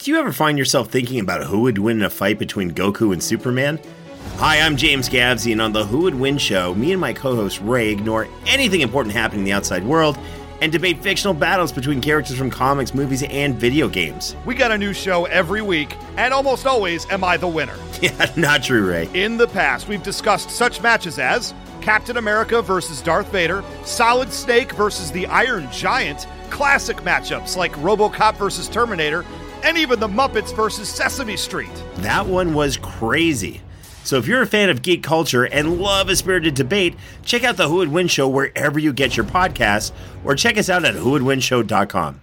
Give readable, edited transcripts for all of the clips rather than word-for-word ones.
Do you ever find yourself thinking about who would win in a fight between Goku and Superman? Hi, I'm James Gavsey, and on the Who Would Win show, me and my co-host Ray ignore anything important happening in the outside world and debate fictional battles between characters from comics, movies, and video games. We got a new show every week, and almost always am I the winner. Yeah, not true, Ray. In the past, we've discussed such matches as Captain America versus Darth Vader, Solid Snake versus the Iron Giant, classic matchups like RoboCop versus Terminator, and even the Muppets versus Sesame Street. That one was crazy. So if you're a fan of geek culture and love a spirited debate, check out the Who Would Win show wherever you get your podcasts, or check us out at whowouldwinshow.com.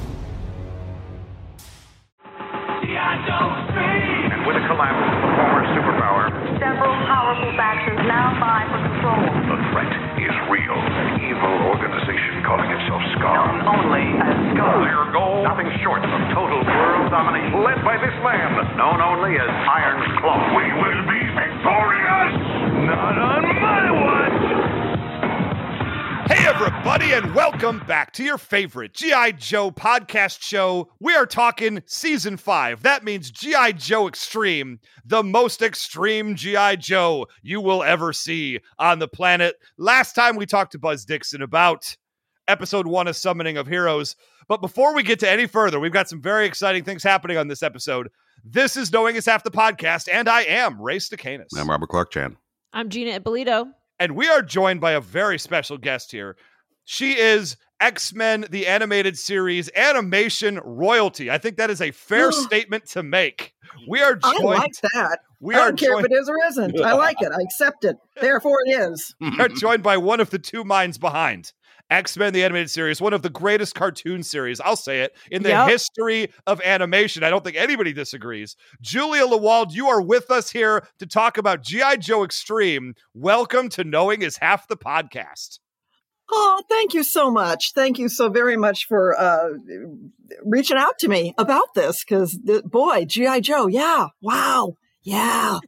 And with the collapse of the former superpower, several powerful factions now vie for control. the threat is real. An evil organization calling itself SCAR. Known only as SCAR. Their goal, nothing short of total world domination. Led by this man, known only as Iron Claw. We will be victorious! Not on my watch! Hey everybody, and welcome back to your favorite G.I. Joe podcast show. We are talking Season 5. That means G.I. Joe Extreme, the most extreme G.I. Joe you will ever see on the planet. Last time we talked to Buzz Dixon about Episode 1 of Summoning of Heroes. But before we get to any further, we've got some very exciting things happening on this episode. This is Knowing Is Half the Podcast, and I am Ray Stacanis. I'm Robert Clark Chan. I'm Gina Ippolito. And we are joined by a very special guest here. She is X-Men, the animated series, animation royalty. I think that is a fair statement to make. We are joined. I like that. I don't care if it is or isn't. I like it. I accept it. Therefore, it is. We are joined by one of the two minds behind X-Men, the animated series, one of the greatest cartoon series, I'll say it, in the history of animation. I don't think anybody disagrees. Julia Lewald, you are with us here to talk about G.I. Joe Extreme. Welcome to Knowing Is Half the Podcast. Oh, thank you so much. Thank you so very much for reaching out to me about this, because, boy, G.I. Joe, yeah, wow, yeah.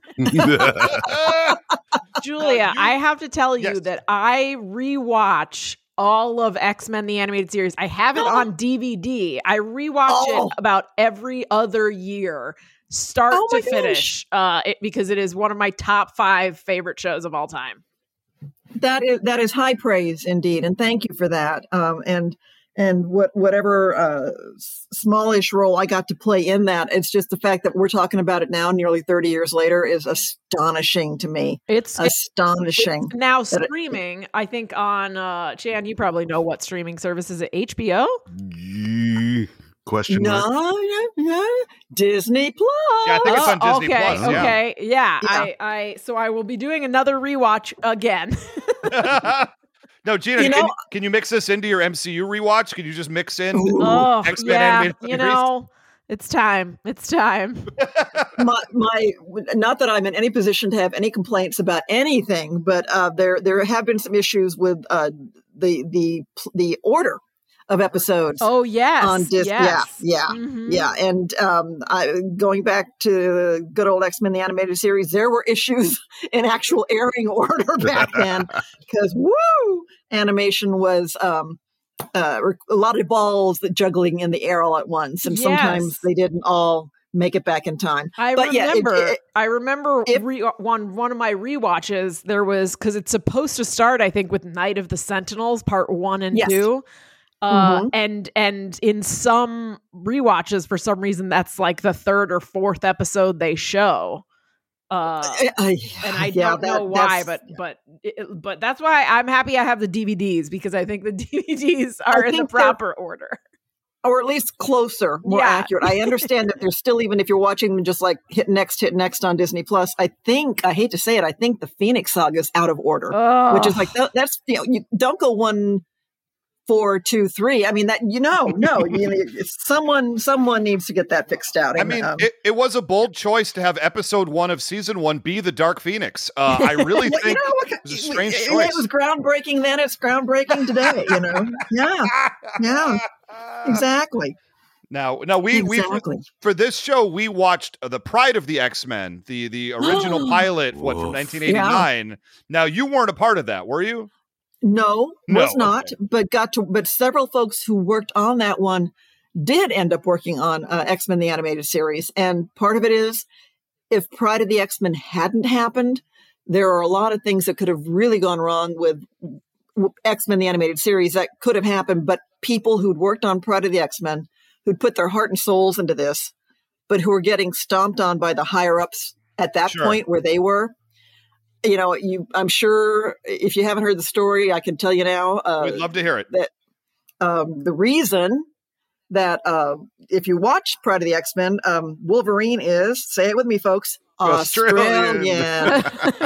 Julia, I have to tell you that I rewatch all of X-Men, the animated series. I have it on DVD. I rewatch it about every other year, start to finish, because it is one of my top 5 favorite shows of all time. That is high praise indeed, and thank you for that. And whatever smallish role I got to play in that, it's just the fact that we're talking about it now, nearly 30 years later, is astonishing to me. It's astonishing. It's now streaming, I think on Chan, you probably know what streaming service is it? HBO? Question mark? No, Disney Plus. Yeah, I think it's on Disney Plus. Okay, yeah. So I will be doing another rewatch again. No, Gina, can you mix this into your MCU rewatch? Can you just mix in X-Men animated series? It's time. It's time. my not that I'm in any position to have any complaints about anything, but there have been some issues with the order of episodes. Oh yes, on Disney. Yes. Yeah. And going back to good old X-Men the animated series, there were issues in actual airing order back then because animation was a lot of balls that juggling in the air all at once, and sometimes they didn't all make it back in time. I remember one of my rewatches. There was, because it's supposed to start, I think, with Night of the Sentinels Part 1 and 2. And in some rewatches, for some reason, that's like the 3rd or 4th episode they show. And I don't know why, but that's why I'm happy I have the DVDs, because I think the DVDs are in the proper order. Or at least closer, more accurate. I understand that there's still, even if you're watching them just like hit next on Disney Plus, I hate to say it, I think the Phoenix Saga is out of order, which is like, that's, you don't go 1, 4, 2, 3. I mean, that, someone needs to get that fixed out. I mean, it was a bold choice to have episode 1 of season 1 be the Dark Phoenix. I really think it was a strange choice. It was groundbreaking then. It's groundbreaking today. Yeah, exactly. Now we for this show we watched The Pride of the X-Men, the original pilot, from 1989. Yeah. Now you weren't a part of that, were you? No, was not, okay. But several folks who worked on that one did end up working on X-Men the Animated Series. And part of it is, if Pride of the X-Men hadn't happened, there are a lot of things that could have really gone wrong with X-Men the Animated Series that could have happened, but people who'd worked on Pride of the X-Men, who'd put their heart and souls into this, but who were getting stomped on by the higher-ups at that point where they were. You know, I'm sure if you haven't heard the story, I can tell you now. We'd love to hear it. That the reason that if you watch Pride of the X-Men, Wolverine is, say it with me, folks, Australian.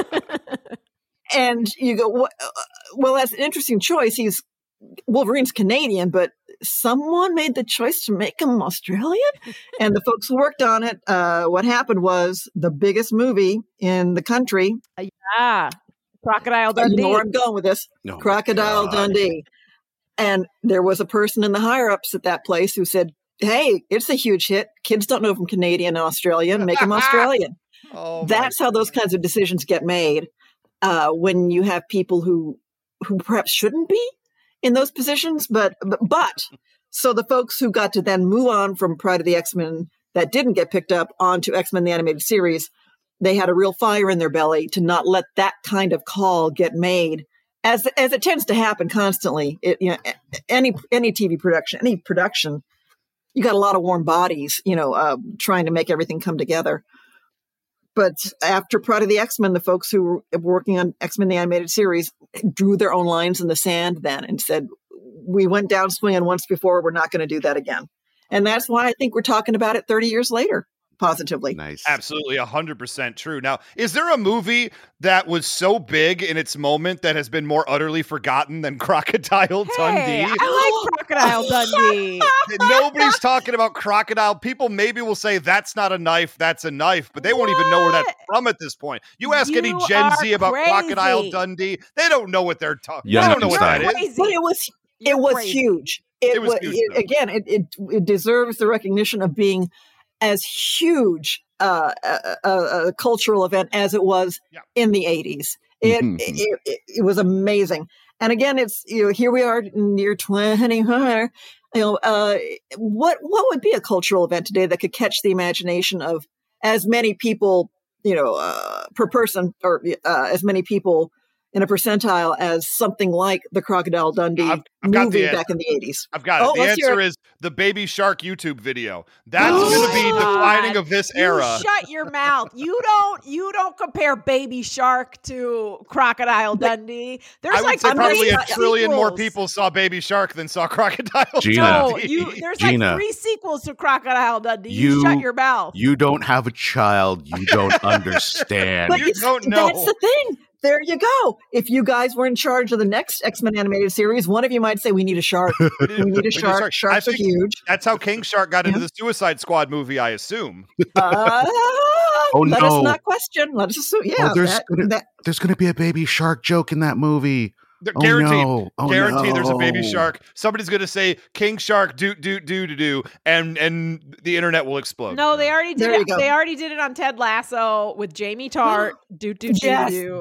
And you go, well, that's an interesting choice. Wolverine's Canadian, but someone made the choice to make him Australian. And the folks who worked on it, what happened was the biggest movie in the country. Yeah, Crocodile Dundee. You know where I'm going with this. Oh, Crocodile Dundee. And there was a person in the higher-ups at that place who said, hey, it's a huge hit. Kids don't know if I'm Canadian and Australian. Make them Australian. That's how those kinds of decisions get made when you have people who perhaps shouldn't be in those positions. But so the folks who got to then move on from Pride of the X-Men that didn't get picked up onto X-Men the Animated Series, they had a real fire in their belly to not let that kind of call get made. As it tends to happen constantly, any TV production, any production, you got a lot of warm bodies, trying to make everything come together. But after Pride of the X-Men, the folks who were working on X-Men the Animated Series drew their own lines in the sand then and said, we went down swinging once before, we're not going to do that again. And that's why I think we're talking about it 30 years later. Positively. Nice. Absolutely 100% true. Now, is there a movie that was so big in its moment that has been more utterly forgotten than Crocodile Dundee? I like Crocodile Dundee. Nobody's talking about Crocodile. People maybe will say that's not a knife, that's a knife, but they won't even know where that's from at this point. You ask any Gen Z about Crocodile Dundee, they don't know what they're talking. They don't know what that is. But it was huge. It was huge. Again, it deserves the recognition of being as huge a cultural event as it was in the 80s. It was amazing. And again, it's, here we are in year 20. What would be a cultural event today that could catch the imagination of as many people, per person, or as many people in a percentile as something like the Crocodile Dundee movie back in the 80s. I've got it. The answer is the Baby Shark YouTube video. That's going to be defining of this era. Shut your mouth. You don't compare Baby Shark to Crocodile Dundee. There's I would say probably a trillion more people saw Baby Shark than saw Crocodile Dundee. There's like 3 sequels to Crocodile Dundee. You shut your mouth. You don't have a child. You don't understand. But you don't know. That's the thing. There you go. If you guys were in charge of the next X-Men animated series, one of you might say, we need a shark. We need a shark. Sharks are huge. That's how King Shark got into the Suicide Squad movie, I assume. Let us not question. Let us assume. Yeah. There's going to be a Baby Shark joke in that movie. Guaranteed. Oh, Guaranteed there's a Baby Shark. Somebody's going to say King Shark do and the internet will explode. No, they already did it. They already did it on Ted Lasso with Jamie Tart. Jamie.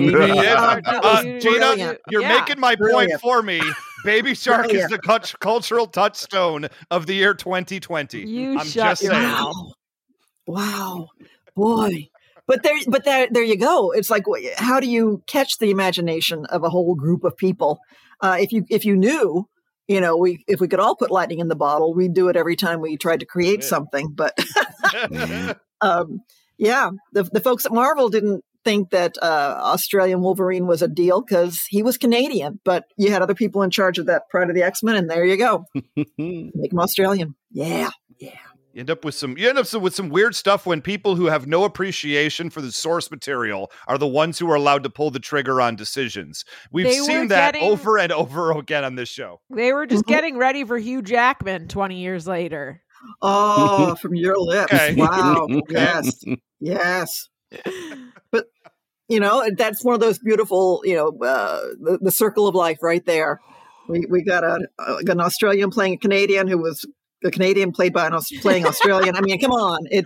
Gina, you're making my point for me. Baby Shark is the cultural touchstone of the year 2020. I'm just saying. Wow. Boy. But there you go. It's like, how do you catch the imagination of a whole group of people? If you knew, if we could all put lightning in the bottle, we'd do it every time we tried to create something. But the folks at Marvel didn't think that Australian Wolverine was a deal because he was Canadian. But you had other people in charge of that Pride of the X-Men, and there you go. Make him Australian. Yeah. You end up with some weird stuff when people who have no appreciation for the source material are the ones who are allowed to pull the trigger on decisions. We've seen that over and over again on this show. They were just getting ready for Hugh Jackman 20 years later. Oh, from your lips. Okay. Wow. Yes. But, that's one of those beautiful, the circle of life right there. We got an Australian playing a Canadian who was the Canadian playing Australian. I mean, come on. It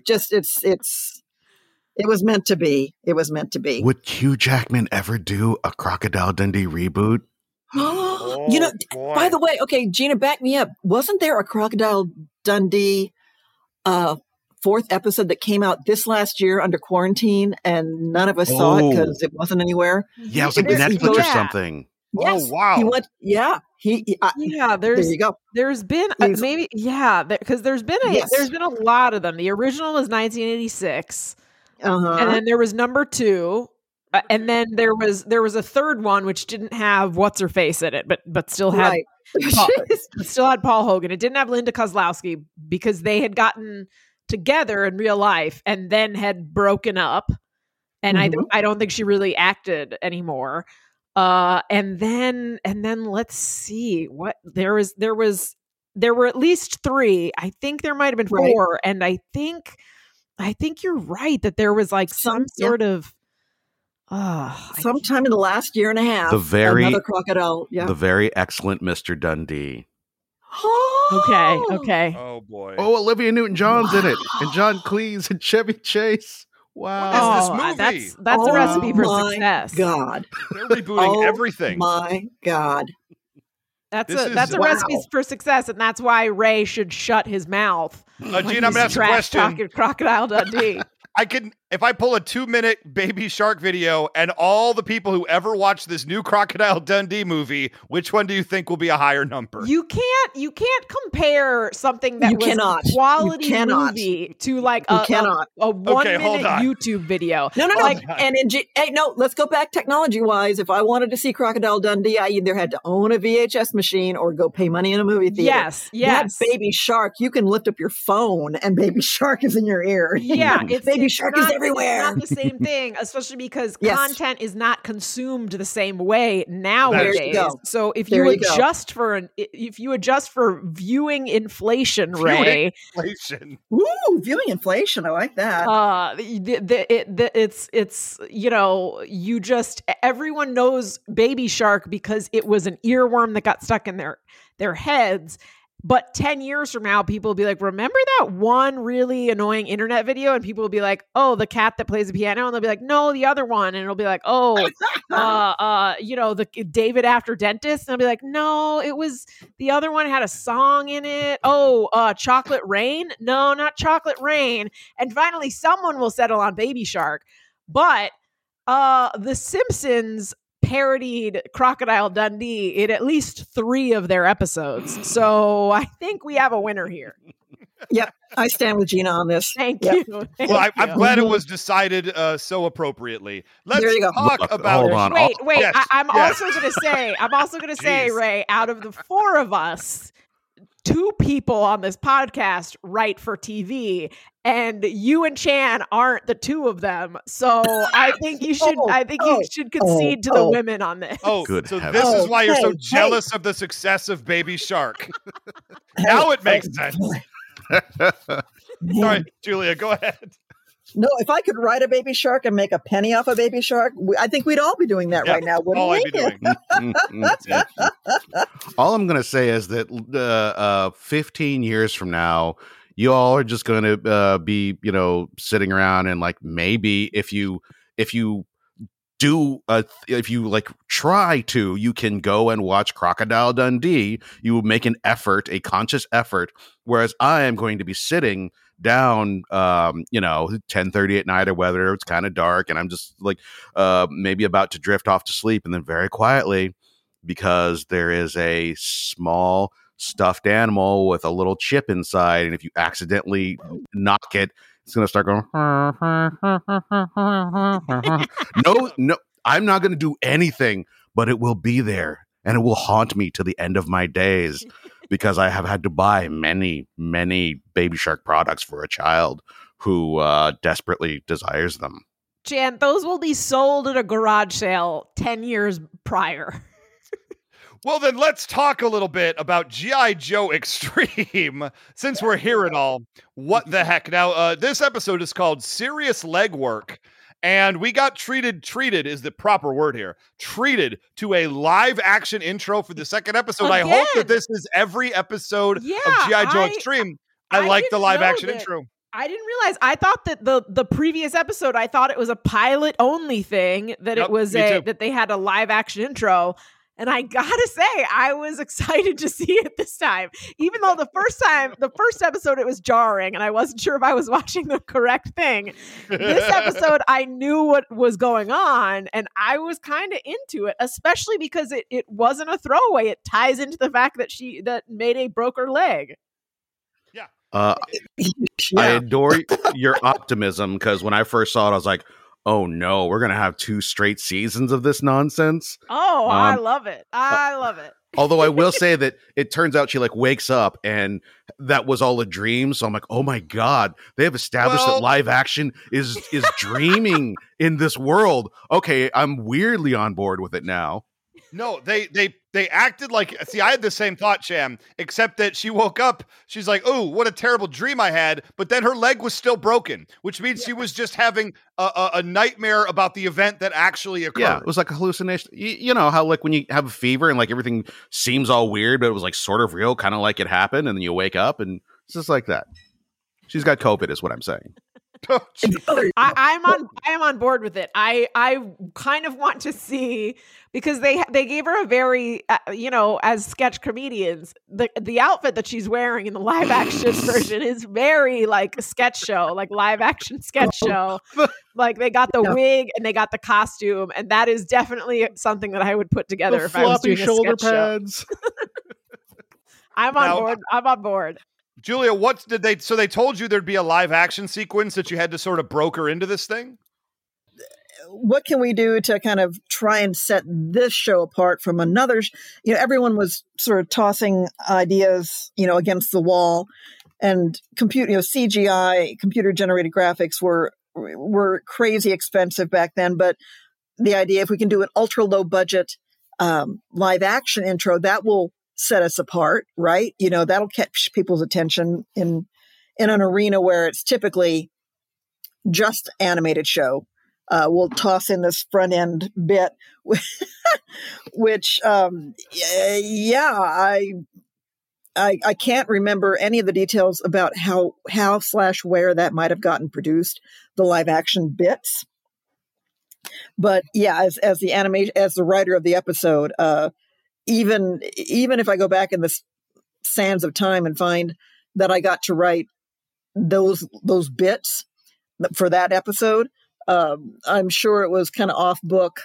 was meant to be. It was meant to be. Would Hugh Jackman ever do a Crocodile Dundee reboot? By the way, okay, Gina, back me up. Wasn't there a Crocodile Dundee 4th episode that came out this last year under quarantine, and none of us saw it because it wasn't anywhere. Yeah, it was like Netflix or something. Yes. Oh, wow. He went, there you go. There's been because there's been a lot of them. The original was 1986, and then there was number 2, and then there was a third one which didn't have what's her face in it, but still had Paul Hogan. It didn't have Linda Kozlowski because they had gotten together in real life and then had broken up, and I don't think she really acted anymore. And then let's see what there were at least 3. I think there might have been 4. And I think you're right that there was like some sort of, sometime in the last year and a half, another crocodile. Yeah. The very excellent Mr. Dundee. Okay. Oh boy. Oh, Olivia Newton-John's in it, and John Cleese and Chevy Chase. Wow. What is this movie? That's a recipe for success. God. They're rebooting everything. My God. That's a recipe for success, and that's why Ray should shut his mouth. Gene, I'm gonna ask a question. Talking Crocodile Dundee. If I pull a 2-minute Baby Shark video and all the people who ever watched this new Crocodile Dundee movie, which one do you think will be a higher number? You can't compare something that was a quality movie to like a 1-minute YouTube video. No. No, let's go back technology-wise. If I wanted to see Crocodile Dundee, I either had to own a VHS machine or go pay money in a movie theater. Yes. That Baby Shark, you can lift up your phone and Baby Shark is in your ear. Yeah, Baby Shark is everywhere. It's not the same thing, especially because content is not consumed the same way nowadays. So if you adjust for viewing inflation, Ray. Viewing inflation. I like that. It's everyone knows Baby Shark because it was an earworm that got stuck in their heads. But 10 years from now, people will be like, remember that one really annoying internet video? And people will be like, oh, the cat that plays the piano. And they'll be like, no, the other one. And it'll be like, the David After Dentist. And I'll be like, no, it was the other one had a song in it. Oh, Chocolate Rain. No, not Chocolate Rain. And finally, someone will settle on Baby Shark. But The Simpsons parodied Crocodile Dundee in at least 3 of their episodes. So I think we have a winner here. Yep. I stand with Gina on this. Thank you. Well, I'm glad it was decided so appropriately. Let's talk about. Hold on. Wait. Yes, I'm also going to say, Ray, out of the 4 of us, 2 people on this podcast write for TV, and you and Chan aren't the 2 of them. So I think you should. You should concede to the women on this. Good so heavens. This is why you're so jealous of the success of Baby Shark. Now it makes sense. Sorry, Julia, go ahead. No, if I could write a Baby Shark and make a penny off a Baby Shark, I think we'd all be doing that right now, wouldn't we? I'd be doing. All I'm going to say is that 15 years from now, you all are just going to be, sitting around and like maybe if you try to, you can go and watch Crocodile Dundee. You will make a conscious effort. Whereas I am going to be sitting down 10:30 at night or whether it's kind of dark and I'm just like maybe about to drift off to sleep, and then very quietly, because there is a small stuffed animal with a little chip inside, and if you accidentally knock it, it's going to start going no, I'm not going to do anything, but it will be there and it will haunt me to the end of my days. Because I have had to buy many, many Baby Shark products for a child who desperately desires them. Jan, those will be sold at a garage sale 10 years prior. Well, then let's talk a little bit about G.I. Joe Extreme, since we're here and all. What the heck? Now, this episode is called Serious Legwork. And we got treated is the proper word here, treated to a live action intro for the second episode. Again. I hope that this is every episode of G.I. Joe Extreme. I like the live action intro. I didn't realize. I thought that the previous episode, I thought it was a pilot only thing, that it was that they had a live action intro. And I gotta say, I was excited to see it this time, even though the first episode, it was jarring and I wasn't sure if I was watching the correct thing. This episode, I knew what was going on and I was kind of into it, especially because it wasn't a throwaway. It ties into the fact that Mayday broke her leg. Yeah. I adore your optimism, because when I first saw it, I was like, oh no, we're going to have 2 straight seasons of this nonsense. Oh, I love it. I love it. Although I will say that it turns out she like wakes up and that was all a dream. So I'm like, oh my God, they have established that live action is dreaming in this world. Okay, I'm weirdly on board with it now. No, they acted like, see, I had the same thought, Sham, except that she woke up, she's like, oh, what a terrible dream I had, but then her leg was still broken, which means she was just having a nightmare about the event that actually occurred. Yeah, it was like a hallucination. You know how like when you have a fever and like everything seems all weird, but it was like sort of real, kind of like it happened, and then you wake up and it's just like that. She's got COVID is what I'm saying. I am on board with it. I kind of want to see, because they gave her a very as sketch comedians, the outfit that she's wearing in the live action version is very like a sketch show, like live action sketch show. Like they got the wig and they got the costume, and that is definitely something that I would put together if I was doing a sketch pads. Show. I'm on board. Julia, so they told you there'd be a live action sequence that you had to sort of broker into this thing? What can we do to kind of try and set this show apart from another? Everyone was sort of tossing ideas, against the wall, and CGI, computer generated graphics were crazy expensive back then. But the idea, if we can do an ultra low budget live action intro, that will set us apart, right? That'll catch people's attention in an arena where it's typically just animated show. We'll toss in this front end bit, which, I can't remember any of the details about how/where that might have gotten produced, the live action bits. But yeah, as the writer of the episode, even if I go back in the sands of time and find that I got to write those bits for that episode, I'm sure it was kind of off book,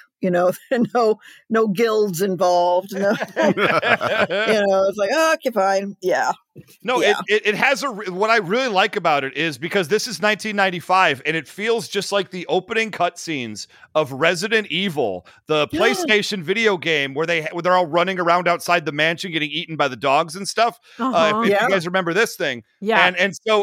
no guilds involved. No, it's like, oh, okay, fine. Yeah. No, yeah. It has what I really like about it is because this is 1995 and it feels just like the opening cutscenes of Resident Evil, the PlayStation video game where they're all running around outside the mansion getting eaten by the dogs and stuff. If you guys remember this thing. Yeah. And so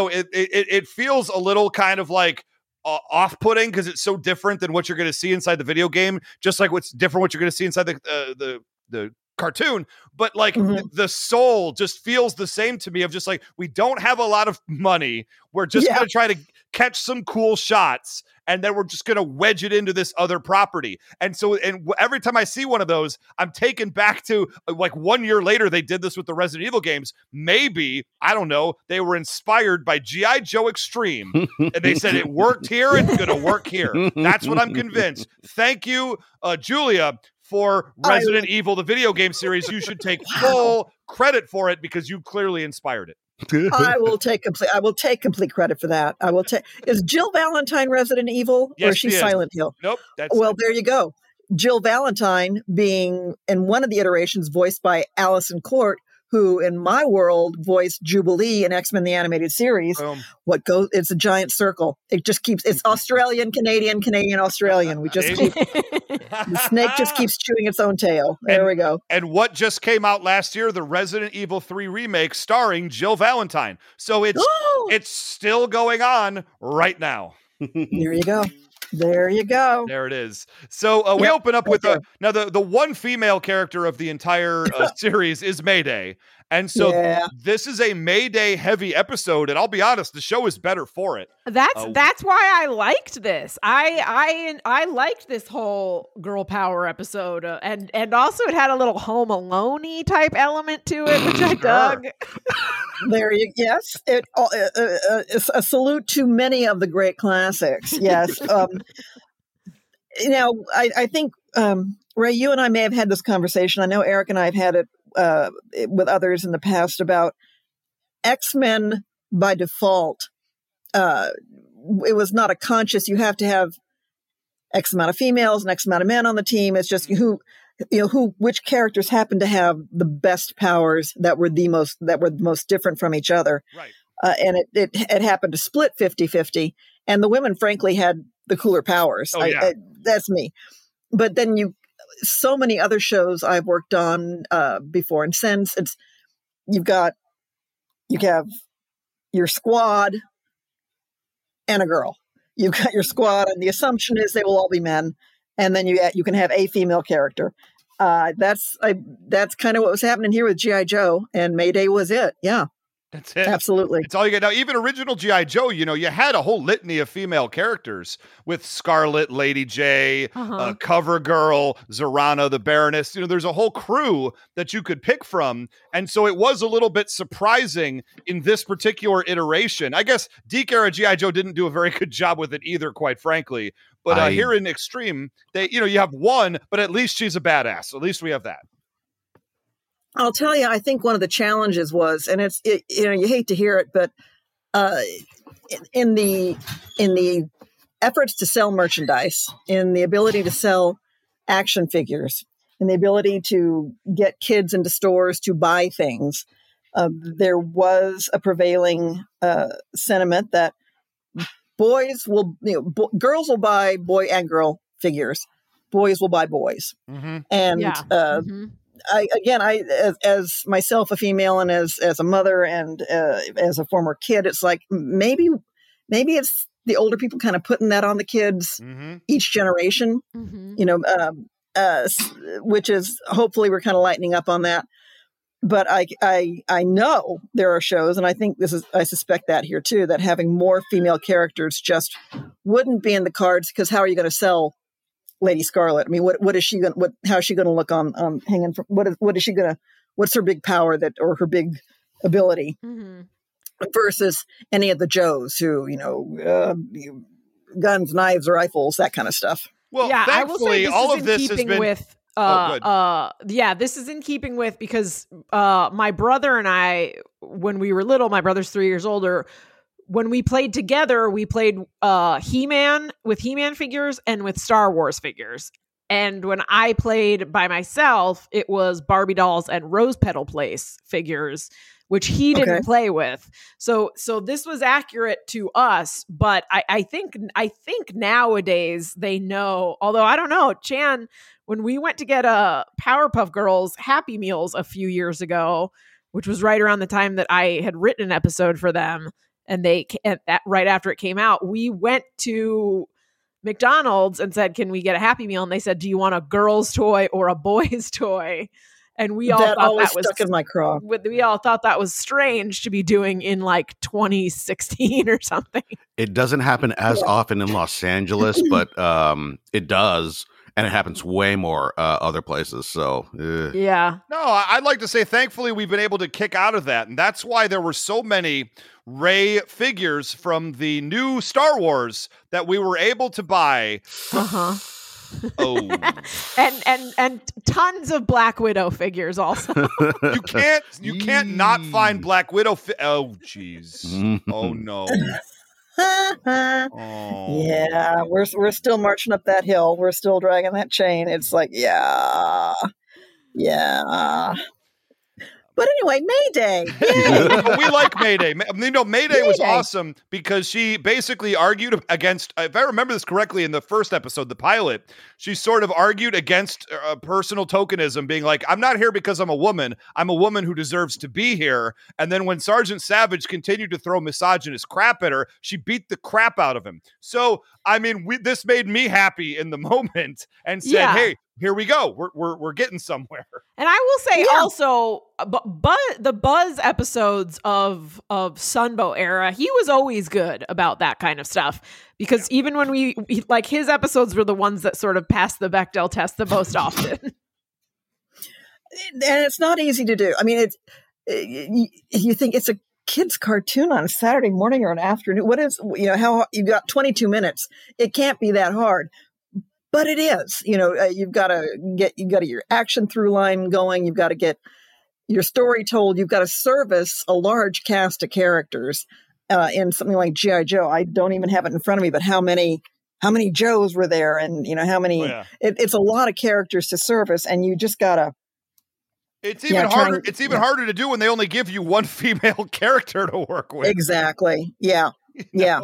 it feels a little kind of like off-putting because it's so different than what you're going to see inside the video game, just like what's different what you're going to see inside the cartoon, but like the soul just feels the same to me, of just like, we don't have a lot of money, we're just going to try to catch some cool shots, and then we're just going to wedge it into this other property. And so every time I see one of those, I'm taken back to like 1 year later, they did this with the Resident Evil games. Maybe, I don't know, they were inspired by G.I. Joe Extreme and they said it worked here, it's going to work here. That's what I'm convinced. Thank you, Julia, for Resident Evil, the video game series. You should take full credit for it because you clearly inspired it. I will take complete credit for that. Is Jill Valentine Resident Evil, or is she Silent Hill? Nope. There you go. Jill Valentine being in one of the iterations voiced by Allison Court, who in my world voiced Jubilee in X-Men the Animated Series. It's a giant circle. It just keeps, it's Australian, Canadian, Australian. We just keep, the snake just keeps chewing its own tail. There we go. And what just came out last year, the Resident Evil 3 remake starring Jill Valentine. So it's still going on right now. There you go. There you go. There it is. So we open up with now the one female character of the entire series is Mayday. And so this is a Mayday heavy episode. And I'll be honest, the show is better for it. That's why I liked this. I liked this whole girl power episode. And also it had a little Home Alone-y type element to it, which I dug. Yes. A salute to many of the great classics. Yes. I think Ray, you and I may have had this conversation. I know Eric and I have had it with others in the past about X-Men by default. It was not a conscious, you have to have X amount of females and X amount of men on the team. It's just which characters happen to have the best powers that were the most different from each other. Right. And it happened to split 50-50. And the women, frankly, had the cooler powers. Oh, yeah. That's me. But then so many other shows I've worked on before, and since you have your squad and a girl. You've got your squad, and the assumption is they will all be men, and then you can have a female character. That's kind of what was happening here with G.I. Joe, and Mayday was it. Yeah. That's it. Absolutely. It's all you get. Now, even original G.I. Joe, you had a whole litany of female characters with Scarlet, Lady J, Cover Girl, Zorana, the Baroness. There's a whole crew that you could pick from. And so it was a little bit surprising in this particular iteration. I guess Deke era G.I. Joe didn't do a very good job with it either, quite frankly. But here in Extreme, you have one, but at least she's a badass. At least we have that. I'll tell you, I think one of the challenges was, and you hate to hear it, but in the efforts to sell merchandise, in the ability to sell action figures, in the ability to get kids into stores to buy things, there was a prevailing sentiment that girls will buy boy and girl figures, boys will buy boys, and. I as myself a female and as a mother and as a former kid, it's like maybe it's the older people kind of putting that on the kids each generation, which is hopefully we're kind of lightening up on that. But I know there are shows, and I think I suspect that here too, that having more female characters just wouldn't be in the cards, because how are you going to sell Lady Scarlet? I mean, what is she going? How is she going to look on hanging from? What is she going to? What's her big power or her big ability versus any of the Joes who guns, knives, rifles, that kind of stuff. Well, yeah, thankfully, all of this has been with. This is in keeping with, because my brother and I, when we were little, my brother's 3 years older. When we played together, we played He-Man with He-Man figures and with Star Wars figures. And when I played by myself, it was Barbie dolls and Rose Petal Place figures, which he didn't play with. So this was accurate to us, but I think nowadays they know, although I don't know, Chan, when we went to get Powerpuff Girls Happy Meals a few years ago, which was right around the time that I had written an episode for them, and right after it came out, we went to McDonald's and said, "Can we get a Happy Meal?" And they said, "Do you want a girl's toy or a boy's toy?" And we all thought that was stuck in my craw. We all thought that was strange to be doing in like 2016 or something. It doesn't happen as often in Los Angeles, but it does. And it happens way more other places. So, yeah. No, I'd like to say, thankfully, we've been able to kick out of that. And that's why there were so many Rey figures from the new Star Wars that we were able to buy. and tons of Black Widow figures also. You can't not find Black Widow. Oh, jeez. Oh, no. Yeah, we're still marching up that hill. We're still dragging that chain. It's like, yeah. But anyway, Mayday. We like Mayday. Mayday was awesome because she basically argued against, if I remember this correctly, in the first episode, the pilot, she sort of argued against personal tokenism, being like, I'm not here because I'm a woman who deserves to be here. And then when Sergeant Savage continued to throw misogynist crap at her, she beat the crap out of him. So, I mean, this made me happy in the moment and said, hey, here we go. We're getting somewhere. And I will say also, the Buzz episodes of Sunbow era, he was always good about that kind of stuff. Because even when we like, his episodes were the ones that sort of passed the Bechdel test the most often. And it's not easy to do. I mean, you think it's a kid's cartoon on a Saturday morning or an afternoon. What is, how you got 22 minutes. It can't be that hard. but it is, you've got to get your action through line going. You've got to get your story told. You've got to service a large cast of characters. In something like G.I. Joe, I don't even have it in front of me, but how many Joes were there, and how many? Oh, yeah. It's a lot of characters to service, and you just gotta. It's even harder. It's even harder to do when they only give you one female character to work with. Exactly. Yeah. Yeah.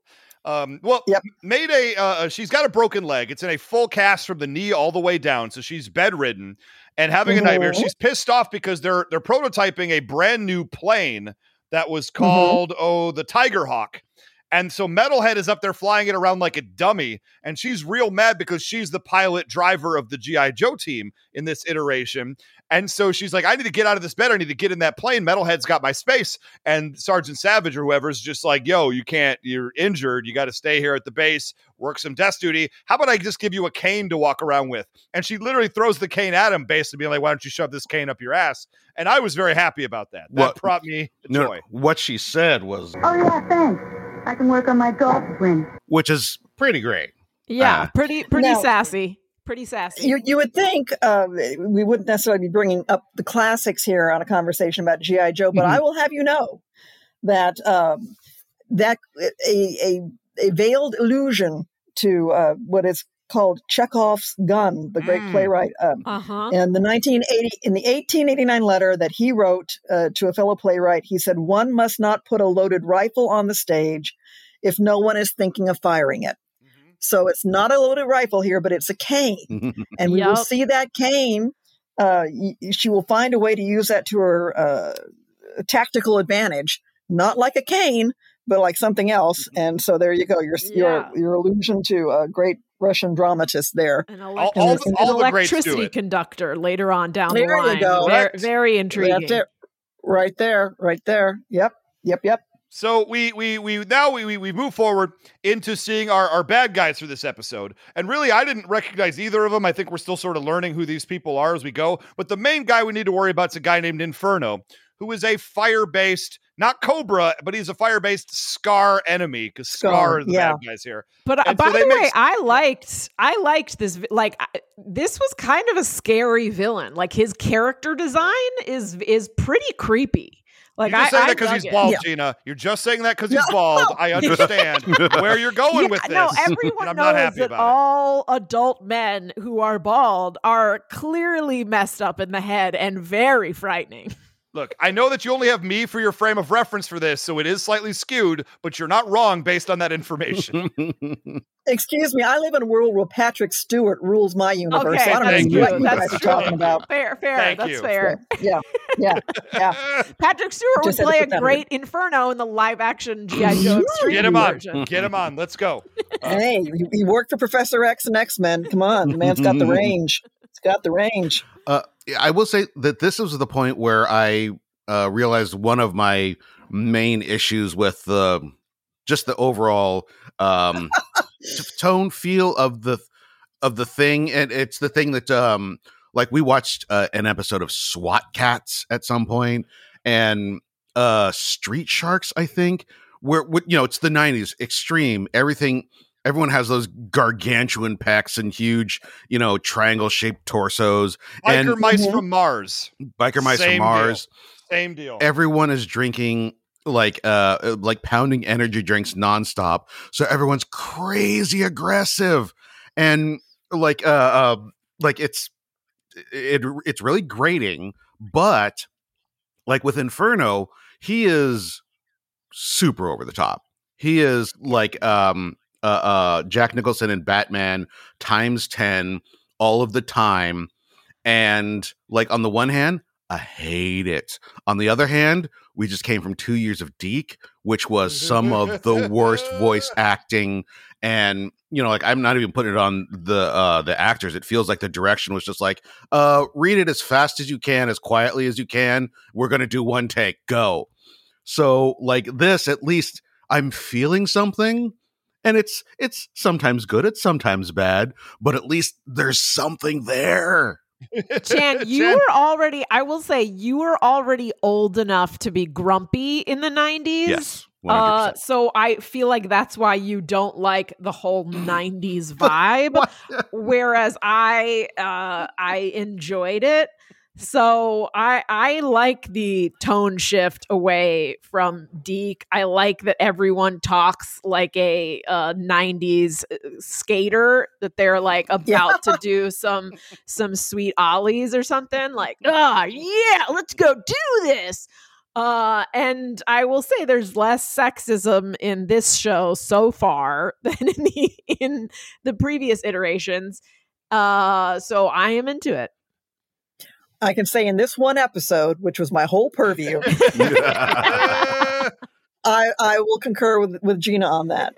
Mayday, she's got a broken leg. It's in a full cast from the knee all the way down, so she's bedridden and having a nightmare. She's pissed off because they're prototyping a brand new plane that was called the Tiger Hawk. And so Metalhead is up there flying it around like a dummy, and she's real mad because she's the pilot driver of the G.I. Joe team in this iteration. And so she's like, I need to get out of this bed. I need to get in that plane. Metalhead's got my space. And Sergeant Savage or whoever's just like, yo, you can't, you're injured. You got to stay here at the base, work some desk duty. How about I just give you a cane to walk around with? And she literally throws the cane at him, basically being like, why don't you shove this cane up your ass? And I was very happy about that. That brought me joy. What she said was, oh, yeah, thanks. I can work on my golf swing. Which is pretty great. Yeah, pretty sassy. Pretty sassy. You would think we wouldn't necessarily be bringing up the classics here on a conversation about G.I. Joe, but I will have you know that that a veiled allusion to what is called Chekhov's gun, the great playwright, in the 1889 letter that he wrote to a fellow playwright. He said, "One must not put a loaded rifle on the stage if no one is thinking of firing it." So it's not a loaded rifle here, but it's a cane. And we will see that cane. She will find a way to use that to her tactical advantage, not like a cane, but like something else. And so there you go. Your allusion to a great Russian dramatist there. An electricity conductor later on down the line. There you go. Very intriguing. Right there. Yep. So we move forward into seeing our bad guys for this episode. And really, I didn't recognize either of them. I think we're still sort of learning who these people are as we go. But the main guy we need to worry about is a guy named Inferno, who is a fire-based, not Cobra, but he's a fire-based Scar enemy, because Scar is the bad guys here. But by the way, I liked this. Like, this was kind of a scary villain. Like, his character design is pretty creepy. Like, you're just saying that because he's bald, Gina. You're just saying that because he's bald. I understand where you're going with this. No, everyone knows that all adult men who are bald are clearly messed up in the head and very frightening. Look, I know that you only have me for your frame of reference for this, so it is slightly skewed, but you're not wrong based on that information. Excuse me, I live in a world where Patrick Stewart rules my universe. Okay, so I don't know what you guys are talking about. Fair. That's fair. Yeah. Patrick Stewart would play a great Inferno in the live-action G.I. Joe Extreme version. Get him on. Let's go. Hey, he worked for Professor X and X-Men. Come on, the man's got the range. It's got the range. I will say that this was the point where I realized one of my main issues with just the overall tone feel of the thing, and it's the thing that like we watched an episode of SWAT Cats at some point, and Street Sharks, I think, where it's the 90s, extreme, everyone has those gargantuan pecs and huge, triangle-shaped torsos. Biker mice from Mars. Same deal. Everyone is drinking like pounding energy drinks nonstop. So everyone's crazy aggressive, and it's really grating. But like with Inferno, he is super over the top. He is like Jack Nicholson in Batman times 10 all of the time. And like on the one hand, I hate it. On the other hand, we just came from 2 years of Deke, which was some of the worst voice acting. And, like I'm not even putting it on the actors. It feels like the direction was just like, read it as fast as you can, as quietly as you can. We're going to do one take, go. So like this, at least I'm feeling something. And it's sometimes good, it's sometimes bad, but at least there's something there. Chan, I will say you were already old enough to be grumpy in the 90s. Yes, 100%. So I feel like that's why you don't like the whole 90s vibe, whereas I enjoyed it. So I like the tone shift away from Deke. I like that everyone talks like a 90s skater, that they're like about to do some sweet ollies or something, like, yeah, let's go do this. And I will say there's less sexism in this show so far than in the previous iterations. So I am into it. I can say in this one episode, which was my whole purview, I will concur with Gina on that.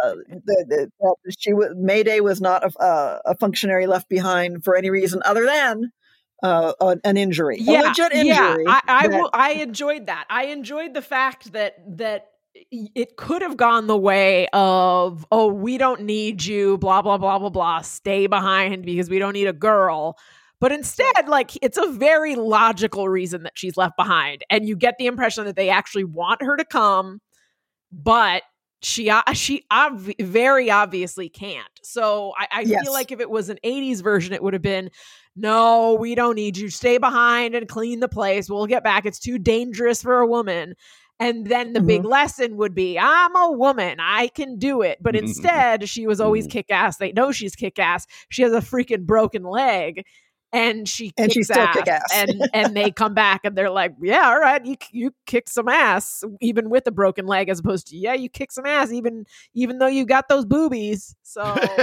Mayday was not a functionary left behind for any reason other than an injury, a legit injury. Yeah, I enjoyed that. I enjoyed the fact that it could have gone the way of, oh, we don't need you, blah blah blah blah blah, stay behind because we don't need a girl. But instead, like, it's a very logical reason that she's left behind. And you get the impression that they actually want her to come, but she very obviously can't. So I feel like if it was an 80s version, it would have been, no, we don't need you. Stay behind and clean the place. We'll get back. It's too dangerous for a woman. And then the big lesson would be, I'm a woman, I can do it. But instead, she was always kick-ass. They know she's kick-ass. She has a freaking broken leg. And she's still kick-ass. and they come back and they're like, yeah, all right, you kick some ass even with a broken leg, as opposed to, yeah, you kick some ass even though you got those boobies. So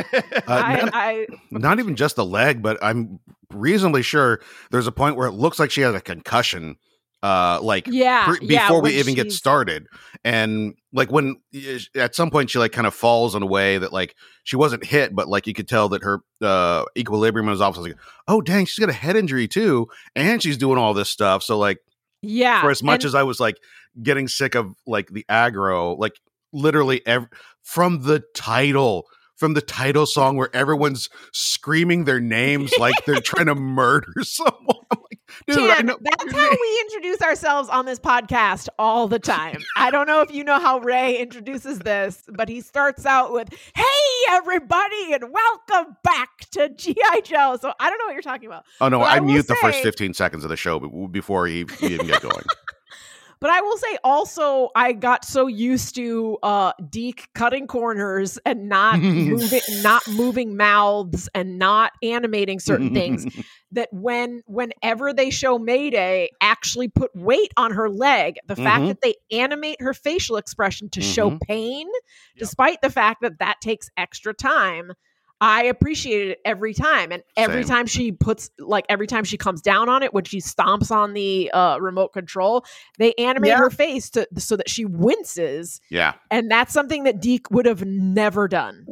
not even just the leg, but I'm reasonably sure there's a point where it looks like she has a concussion. Before we even get started, and like when at some point she like kind of falls in a way that like she wasn't hit, but like you could tell that her equilibrium was off. So like, oh dang, she's got a head injury too, and she's doing all this stuff. So like, yeah, for as much as I was like getting sick of like the aggro, like literally from the title song where everyone's screaming their names like they're trying to murder someone. I'm like, dude, that's how we introduce ourselves on this podcast all the time. I don't know if you know how Ray introduces this, but he starts out with, hey, everybody, and welcome back to G.I. Joe. So I don't know what you're talking about. Oh, no, I mute the first 15 seconds of the show before he even get going. But I will say also, I got so used to Deke cutting corners and not moving mouths and not animating certain things, that whenever they show Mayday actually put weight on her leg, the fact that they animate her facial expression to show pain, despite the fact that takes extra time, I appreciated it every time. And every time she every time she comes down on it, when she stomps on the remote control, they animate her face so that she winces. Yeah. And that's something that Deke would have never done.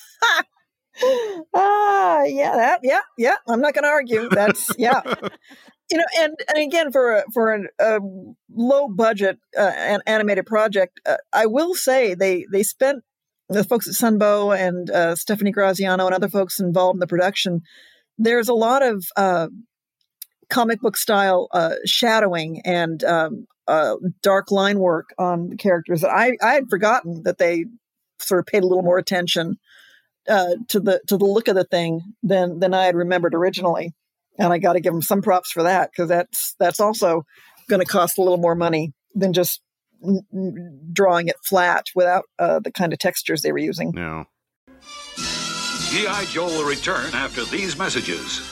Yeah. I'm not going to argue. That's, yeah. You know, and again, for a low budget animated project, I will say they spent, the folks at Sunbow and Stephanie Graziano and other folks involved in the production, there's a lot of comic book style shadowing and dark line work on the characters. I had forgotten that they sort of paid a little more attention to the look of the thing than I had remembered originally, and I got to give them some props for that, because that's also going to cost a little more money than just drawing it flat without the kind of textures they were using. No. G.I. Joe will return after these messages.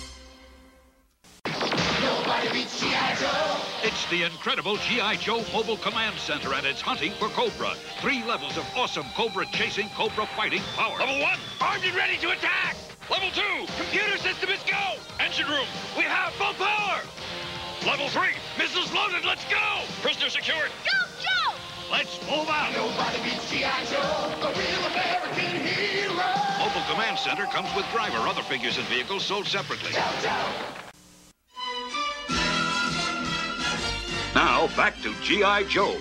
Nobody beats G.I. Joe. It's the incredible G.I. Joe Mobile Command Center, and it's hunting for Cobra. 3 levels of awesome Cobra chasing, Cobra fighting power. Level 1, armed and ready to attack. Level 2, computer system is go. Engine room, we have full power. Level 3, missiles loaded, let's go! Prisoner secured. Go, Joe! Let's move out. Nobody beats G.I. Joe, the real American hero. Mobile Command Center comes with driver, other figures and vehicles sold separately. Now, back to G.I. Joe.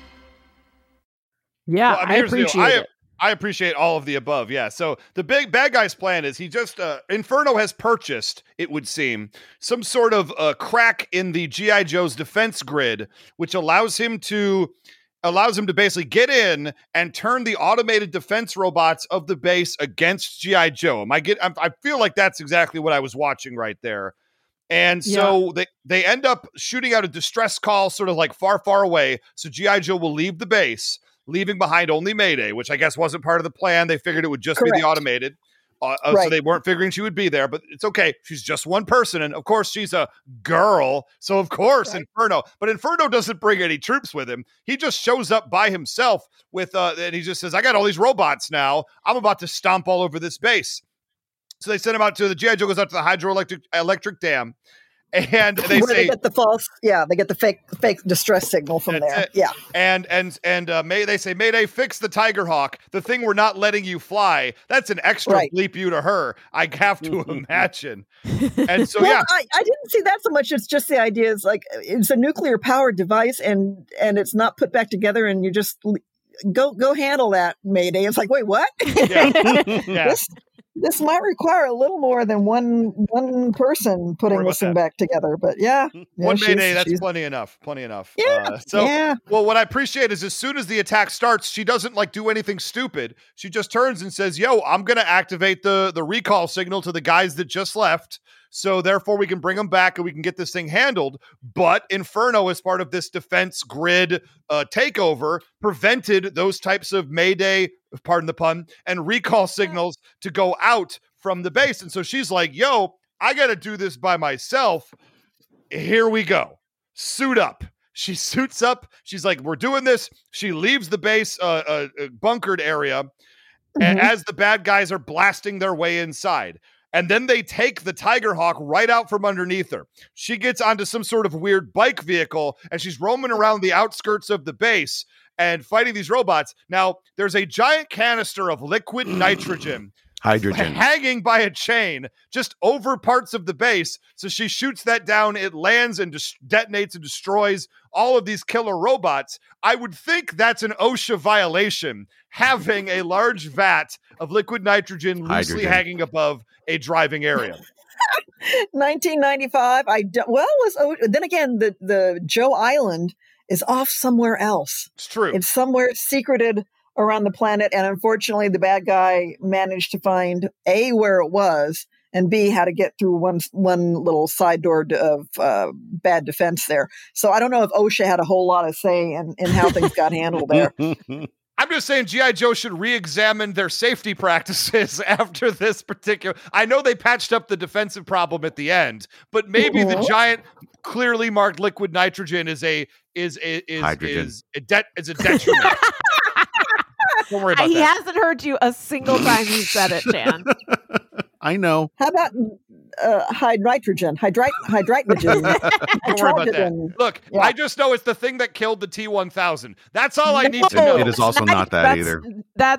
Yeah, well, I appreciate it. I appreciate all of the above. Yeah. So the big bad guy's plan is he just Inferno has purchased, it would seem, some sort of crack in the G.I. Joe's defense grid, which allows him to allows him to basically get in and turn the automated defense robots of the base against G.I. Joe. I feel like that's exactly what I was watching right there. And so they end up shooting out a distress call sort of like far, far away. So G.I. Joe will leave the base, leaving behind only Mayday, which I guess wasn't part of the plan. They figured it would just be the automated. So they weren't figuring she would be there, but it's okay. She's just one person. And of course, she's a girl. So of course, Inferno. But Inferno doesn't bring any troops with him. He just shows up by himself with, and he just says, I got all these robots now. I'm about to stomp all over this base. So they send him out to the G.I. Joe goes out to the hydroelectric dam. And they say they get the false, they get the fake distress signal from there. Yeah. And they say, Mayday, fix the Tiger Hawk, the thing we're not letting you fly. That's an extra bleep you to her, I have to imagine. And so, I didn't see that so much. It's just the idea is like, it's a nuclear powered device and it's not put back together and you just go handle that, Mayday. It's like, wait, what? Yeah. This might require a little more than one person putting this thing back together, but one Mayday, that's plenty enough. Yeah. Well, what I appreciate is as soon as the attack starts, she doesn't like do anything stupid. She just turns and says, yo, I'm going to activate the recall signal to the guys that just left. So therefore we can bring them back and we can get this thing handled. But Inferno, as part of this defense grid takeover, prevented those types of Mayday, pardon the pun, and recall signals to go out from the base. And so she's like, yo, I got to do this by myself. Here we go. Suit up. She suits up. She's like, we're doing this. She leaves the base bunkered area and as the bad guys are blasting their way inside. And then they take the Tiger Hawk right out from underneath her. She gets onto some sort of weird bike vehicle and she's roaming around the outskirts of the base and fighting these robots. Now, there's a giant canister of liquid nitrogen. Hydrogen. Hanging by a chain just over parts of the base. So she shoots that down. It lands and detonates and destroys all of these killer robots. I would think that's an OSHA violation, having a large vat of liquid nitrogen loosely hanging above a driving area. 1995. Then again, the Joe Island is off somewhere else. It's true. It's somewhere secreted around the planet, and unfortunately the bad guy managed to find A, where it was, and B, how to get through one little side door of bad defense there. So I don't know if OSHA had a whole lot of say in how things got handled there. I'm just saying G.I. Joe should re-examine their safety practices after this particular. I know they patched up the defensive problem at the end, but maybe the giant clearly marked liquid nitrogen is a detriment. Don't worry about that. He hasn't heard you a single time you said it, Dan. I know. How about hydrogen? Hydrogen. Don't worry about that. Look, I just know it's the thing that killed the T-1000. That's all I need to know. It is also not that either. That's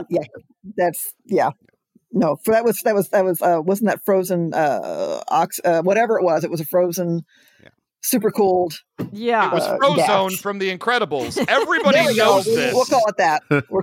No, that was wasn't that frozen whatever it was. It was a frozen super cooled. Yeah. It was Frozone from The Incredibles. Everybody knows this. We'll call it that.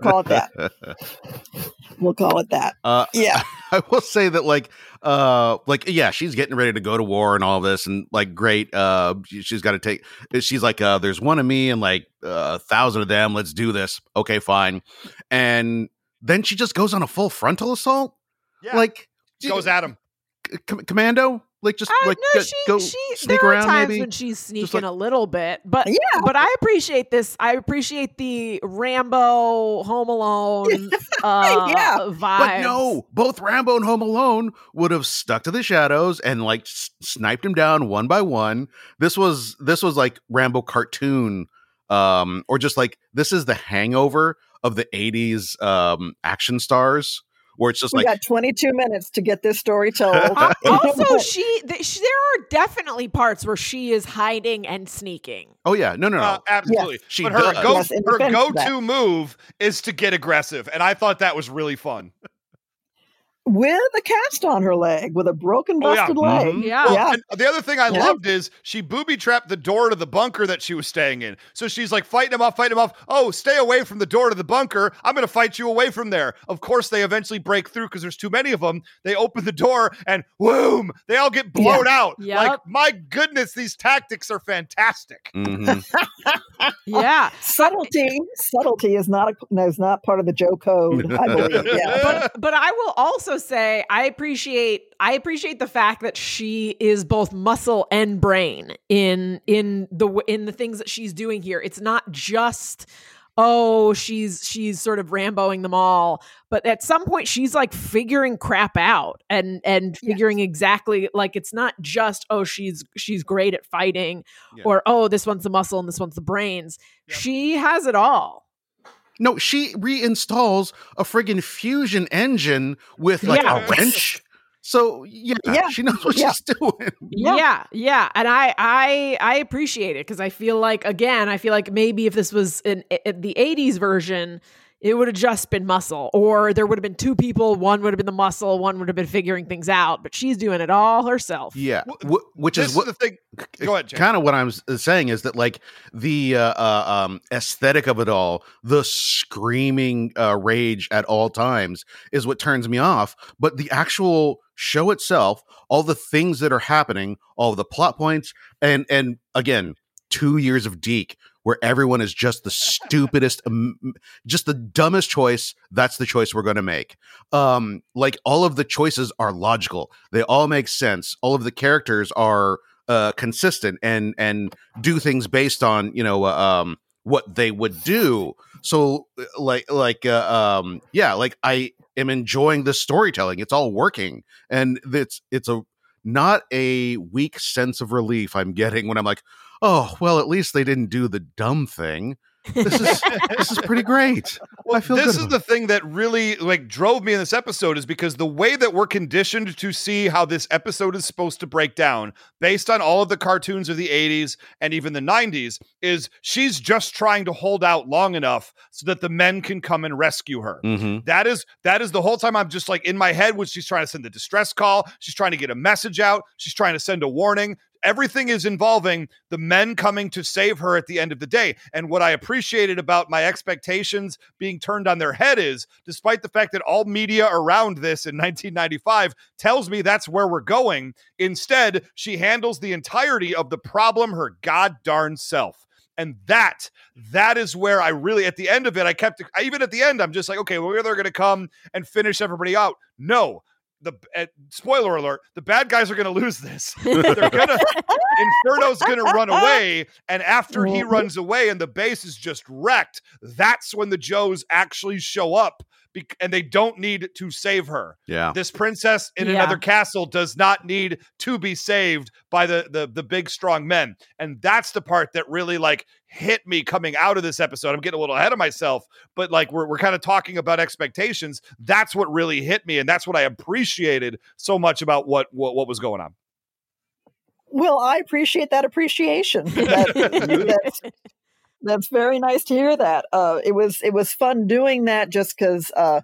We'll call it that. Yeah. I will say that she's getting ready to go to war and all this, and great. She's got to take. She's like, there's one of me and 1,000 of them. Let's do this. Okay, fine. And then she just goes on a full frontal assault. Yeah. Goes at him. Commando. Go sneak there around. Are times maybe when she's sneaking a little bit, but I appreciate this. I appreciate the Rambo Home Alone vibes. But no, both Rambo and Home Alone would have stuck to the shadows and sniped him down one by one. This was like Rambo cartoon, or just this is the Hangover of the 80s action stars. Where it's just we got 22 minutes to get this story told. Also, there are definitely parts where she is hiding and sneaking. Oh yeah, no, absolutely. Yes. But her go-to move is to get aggressive, and I thought that was really fun. with a cast on her leg, with a broken, busted leg. Mm-hmm. Yeah. Well, and the other thing I loved is she booby-trapped the door to the bunker that she was staying in. So she's like fighting him off. Oh, stay away from the door to the bunker. I'm going to fight you away from there. Of course, they eventually break through because there's too many of them. They open the door and boom, they all get blown out. Yep. Like, my goodness, these tactics are fantastic. Mhm. Yeah. Subtlety is not part of the Joe code, I believe. Yeah. But I will also say I appreciate the fact that she is both muscle and brain in the things that she's doing here. It's not just she's sort of Ramboing them all, but at some point she's like figuring crap out and figuring exactly, like, it's not just she's great at fighting or this one's the muscle and this one's the brains. Yep. She has it all. No, she reinstalls a friggin' fusion engine with like a wrench. So she knows what she's doing. Yeah. And I appreciate it because I feel like maybe if this was in the 80s version, it would have just been muscle, or there would have been two people. One would have been the muscle, one would have been figuring things out, but she's doing it all herself. Yeah. Which is what the thing. Go ahead, Jay. Kind of what I'm saying is that, like, the aesthetic of it all, the screaming rage at all times is what turns me off. But the actual show itself, all the things that are happening, all the plot points, and again, 2 years of Deke, where everyone is just the stupidest, just the dumbest choice. That's the choice we're going to make. Like, all of the choices are logical. They all make sense. All of the characters are consistent and do things based on, what they would do. So I am enjoying the storytelling. It's all working. And it's not a weak sense of relief I'm getting when I'm like, oh, well, at least they didn't do the dumb thing. This is pretty great. Well, I feel this good is the thing that really drove me in this episode, is because the way that we're conditioned to see how this episode is supposed to break down based on all of the cartoons of the 80s and even the 90s is she's just trying to hold out long enough so that the men can come and rescue her. Mm-hmm. That is the whole time I'm just like in my head when she's trying to send the distress call, she's trying to get a message out, she's trying to send a warning. Everything is involving the men coming to save her at the end of the day. And what I appreciated about my expectations being turned on their head is, despite the fact that all media around this in 1995 tells me that's where we're going, instead, she handles the entirety of the problem her god-darn self. And that is where I really, at the end of it, even at the end, I'm just like, okay, well, they're going to come and finish everybody out. No. Spoiler alert, the bad guys are going to lose this. Inferno's going to run away, and after he runs away and the base is just wrecked, that's when the Joes actually show up, and they don't need to save her. Yeah. This princess in another castle does not need to be saved by the big strong men. And that's the part that really hit me coming out of this episode. I'm getting a little ahead of myself, but we're kind of talking about expectations. That's what really hit me, and that's what I appreciated so much about what was going on. Well, I appreciate that appreciation. That's very nice to hear that. It was fun doing that just because, that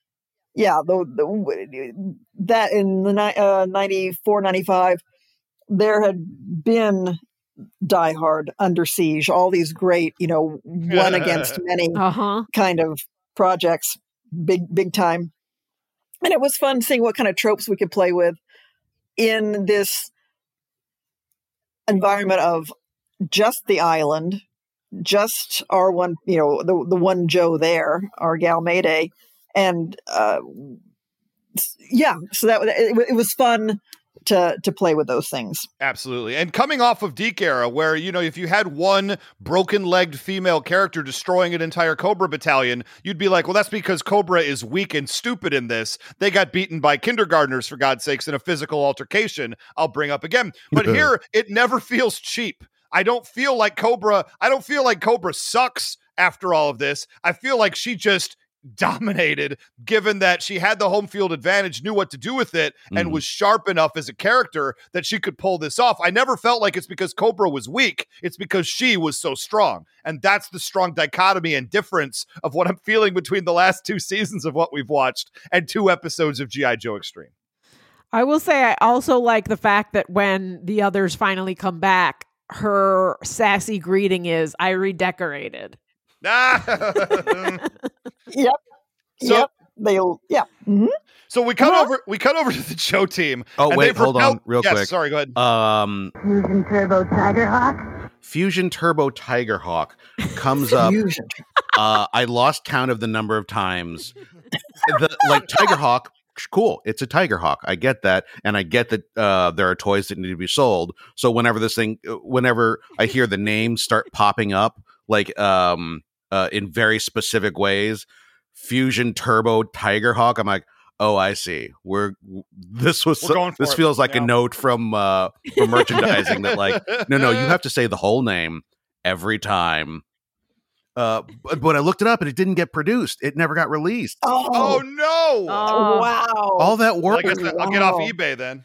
in the 94, 95, there had been Die Hard, Under Siege, all these great, one against many kind of projects, big time. And it was fun seeing what kind of tropes we could play with in this environment of just the island, just our one, the one Joe there, our gal Mayday. And so that it was fun to play with those things. Absolutely. And coming off of Deke era, where, if you had one broken-legged female character destroying an entire Cobra battalion, you'd be like, well, that's because Cobra is weak and stupid in this. They got beaten by kindergartners, for God's sakes, in a physical altercation. I'll bring up again. But here, it never feels cheap. I don't feel like Cobra sucks after all of this. I feel like she just dominated, given that she had the home field advantage, knew what to do with it, and was sharp enough as a character that she could pull this off. I never felt like it's because Cobra was weak. It's because she was so strong. And that's the strong dichotomy and difference of what I'm feeling between the last 2 seasons of what we've watched and 2 episodes of G.I. Joe Extreme. I will say I also like the fact that when the others finally come back, her sassy greeting is, "I redecorated." Yep. Mm-hmm. So we cut over to the Joe team. Oh, wait, hold on real quick. Sorry, go ahead. Fusion Turbo Tigerhawk. Fusion Turbo Tigerhawk comes up. I lost count of the number of times. Like Tigerhawk, cool. It's a Tigerhawk. I get that. And I get that there are toys that need to be sold. So whenever I hear the names start popping up, like in very specific ways, Fusion Turbo Tigerhawk, I'm like, oh, I see. This feels like a note from merchandising that like, no, you have to say the whole name every time. But when I looked it up and it didn't get produced, it never got released. Oh no! Wow! All that work. I'll get off eBay then.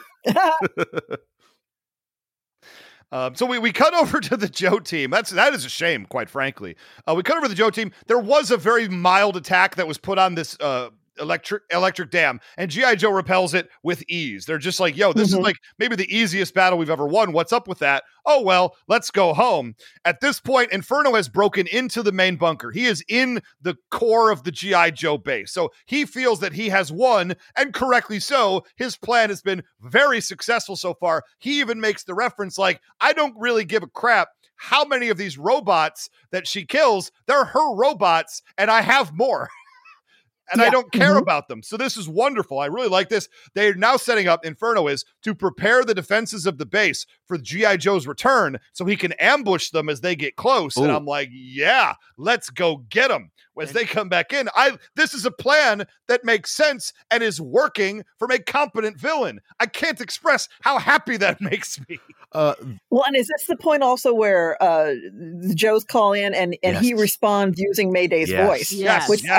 So we cut over to the Joe team. That is a shame, quite frankly. We cut over to the Joe team. There was a very mild attack that was put on this electric dam, and G.I. Joe repels it with ease. They're just like, yo, this is like maybe the easiest battle we've ever won. What's up with that? Oh, well, let's go home. At this point, Inferno has broken into the main bunker. He is in the core of the G.I. Joe base. So he feels that he has won, and correctly so. His plan has been very successful so far. He even makes the reference like, I don't really give a crap how many of these robots that she kills. They're her robots, and I have more. And I don't care about them. So this is wonderful. I really like this. They are now setting up, Inferno is, to prepare the defenses of the base for G.I. Joe's return so he can ambush them as they get close. Ooh. And I'm like, yeah, let's go get them. As they come back in, this is a plan that makes sense and is working from a competent villain. I can't express how happy that makes me. Well, and is this the point also where the Joes call in and he responds using Mayday's voice? Yes. Which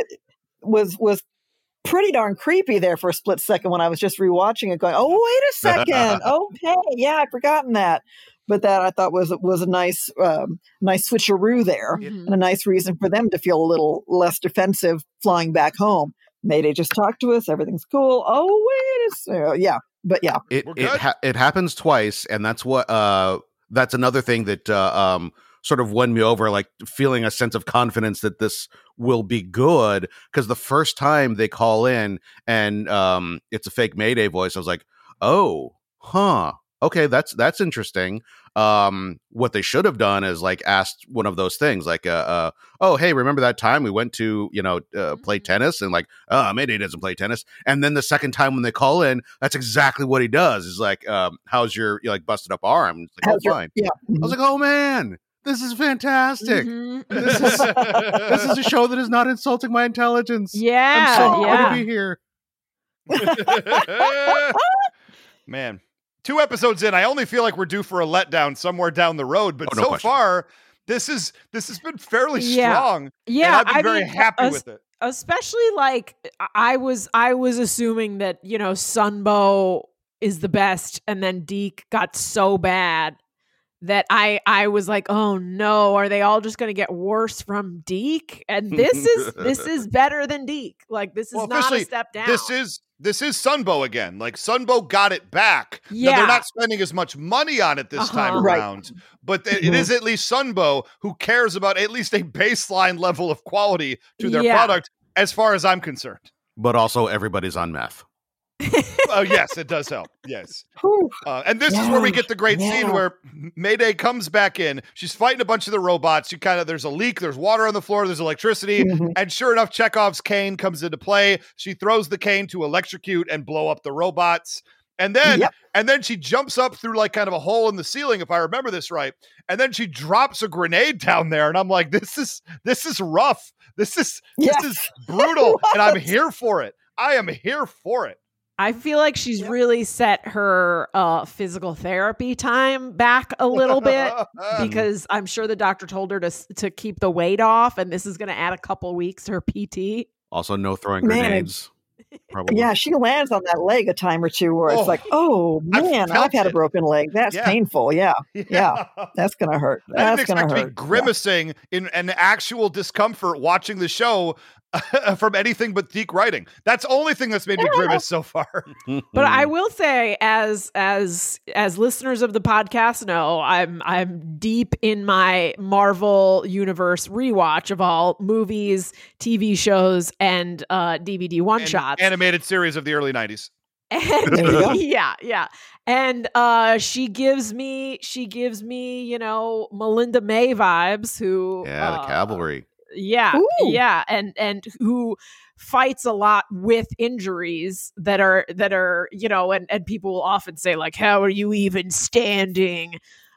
was pretty darn creepy there for a split second when I was just rewatching it going, oh, wait a second. Okay. Yeah, I'd forgotten that. But that I thought was a nice switcheroo there and a nice reason for them to feel a little less defensive flying back home. Mayday just talked to us. Everything's cool. Oh, wait a second. Yeah. But yeah. It happens twice. And that's that's another thing that sort of won me over, like feeling a sense of confidence that this will be good. Because the first time they call in and it's a fake Mayday voice, I was like, oh, huh. Okay, that's interesting. What they should have done is like asked one of those things like, oh, hey, remember that time we went to, play tennis? And like, Mayday doesn't play tennis. And then the second time when they call in, that's exactly what he does. Is like, how's your like busted up arm? It's like, oh, fine. Yeah. I was like, oh man, this is fantastic. This is a show that is not insulting my intelligence. Yeah. I'm so happy to be here. Man. 2 episodes in, I only feel like we're due for a letdown somewhere down the road. But so far, this has been fairly strong. Yeah, and I've been very happy with it. Especially like I was assuming that Sunbow is the best, and then Deke got so bad that I was like, oh no, are they all just going to get worse from Deke? And this is better than Deke. Like this is not a step down. This is Sunbow again. Like Sunbow got it back. Yeah. Now, they're not spending as much money on it this time around, but it is at least Sunbow who cares about at least a baseline level of quality to their product, as far as I'm concerned. But also everybody's on meth. Yes, it does help. Yes. And this is where we get the great scene where Mayday comes back in. She's fighting a bunch of the robots. There's a leak. There's water on the floor. There's electricity. And sure enough, Chekhov's cane comes into play. She throws the cane to electrocute and blow up the robots. And then she jumps up through like kind of a hole in the ceiling, if I remember this right. And then she drops a grenade down there. And I'm like, this is rough. This is brutal. And I'm here for it. I am here for it. I feel like she's really set her physical therapy time back a little bit because I'm sure the doctor told her to keep the weight off, and this is going to add a couple weeks to her PT. Also, no throwing grenades. Probably. Yeah, she lands on that leg a time or two where it's like, oh man, I've had a broken leg. That's painful. Yeah. That's gonna hurt. I didn't expect to be grimacing in an actual discomfort watching the show from anything but Deke writing. That's the only thing that's made me grimace so far. But I will say, as listeners of the podcast know, I'm deep in my Marvel Universe rewatch of all movies, TV shows, and DVD one shots, animated series of the early 90s. And yeah. And she gives me, Melinda May vibes, who the cavalry. Yeah. And who fights a lot with injuries that are, and people will often say, like, how are you even standing?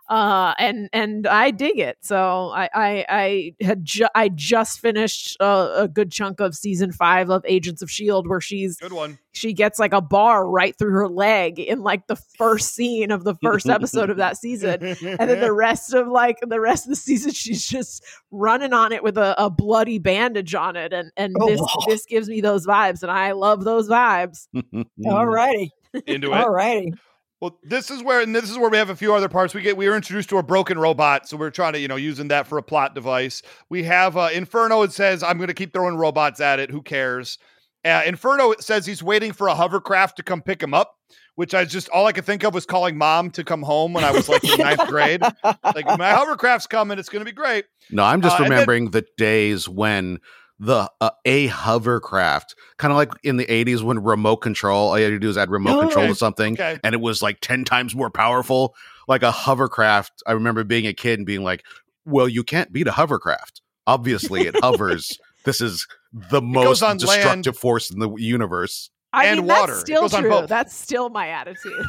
And I dig it. So I just finished a good chunk of season 5 of Agents of S.H.I.E.L.D. where she gets like a bar right through her leg in like the first scene of the first episode of that season. And then the rest of the season, she's just running on it with a bloody bandage on it. And this gives me those vibes, and I love those vibes. All righty. Into it. All righty. Well, this is where we have a few other parts. We were introduced to a broken robot, so we're trying to, using that for a plot device. We have Inferno. It says, I'm going to keep throwing robots at it. Who cares? Inferno says he's waiting for a hovercraft to come pick him up, which all I could think of was calling mom to come home when I was like in 9th grade. Like, my hovercraft's coming. It's going to be great. No, I'm just remembering the days when a hovercraft, kind of like in the 80s when remote control, all you had to do is add remote control to something, and it was like 10 times more powerful. Like a hovercraft, I remember being a kid and being like, well, you can't beat a hovercraft. Obviously, it hovers. This is the most destructive force in the universe. And water. That's still true. That's still my attitude.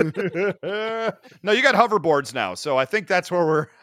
No, you got hoverboards now, so I think that's where we're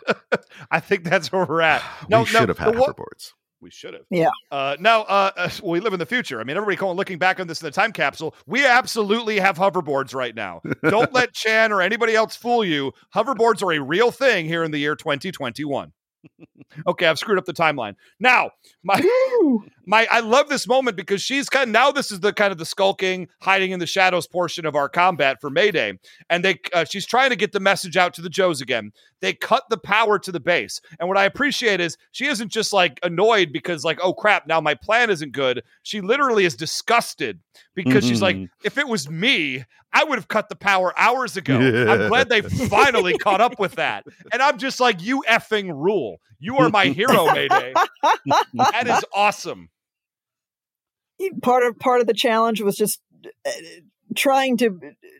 at. We should have had hoverboards. We should have. Yeah. We live in the future. I mean, everybody looking back on this in the time capsule, we absolutely have hoverboards right now. Don't let Chan or anybody else fool you. Hoverboards are a real thing here in the year 2021. Okay, I've screwed up the timeline. Now, I love this moment because she's this is the kind of the skulking, hiding in the shadows portion of our combat for Mayday, and she's trying to get the message out to the Joes again. They cut the power to the base, and what I appreciate is she isn't just like annoyed because like, oh crap, now my plan isn't good. She literally is disgusted because she's like, if it was me, I would have cut the power hours ago. I'm glad they finally caught up with that. And I'm just like, you effing rule. You are my hero, Mayday. That is awesome. Part of the challenge was just trying to.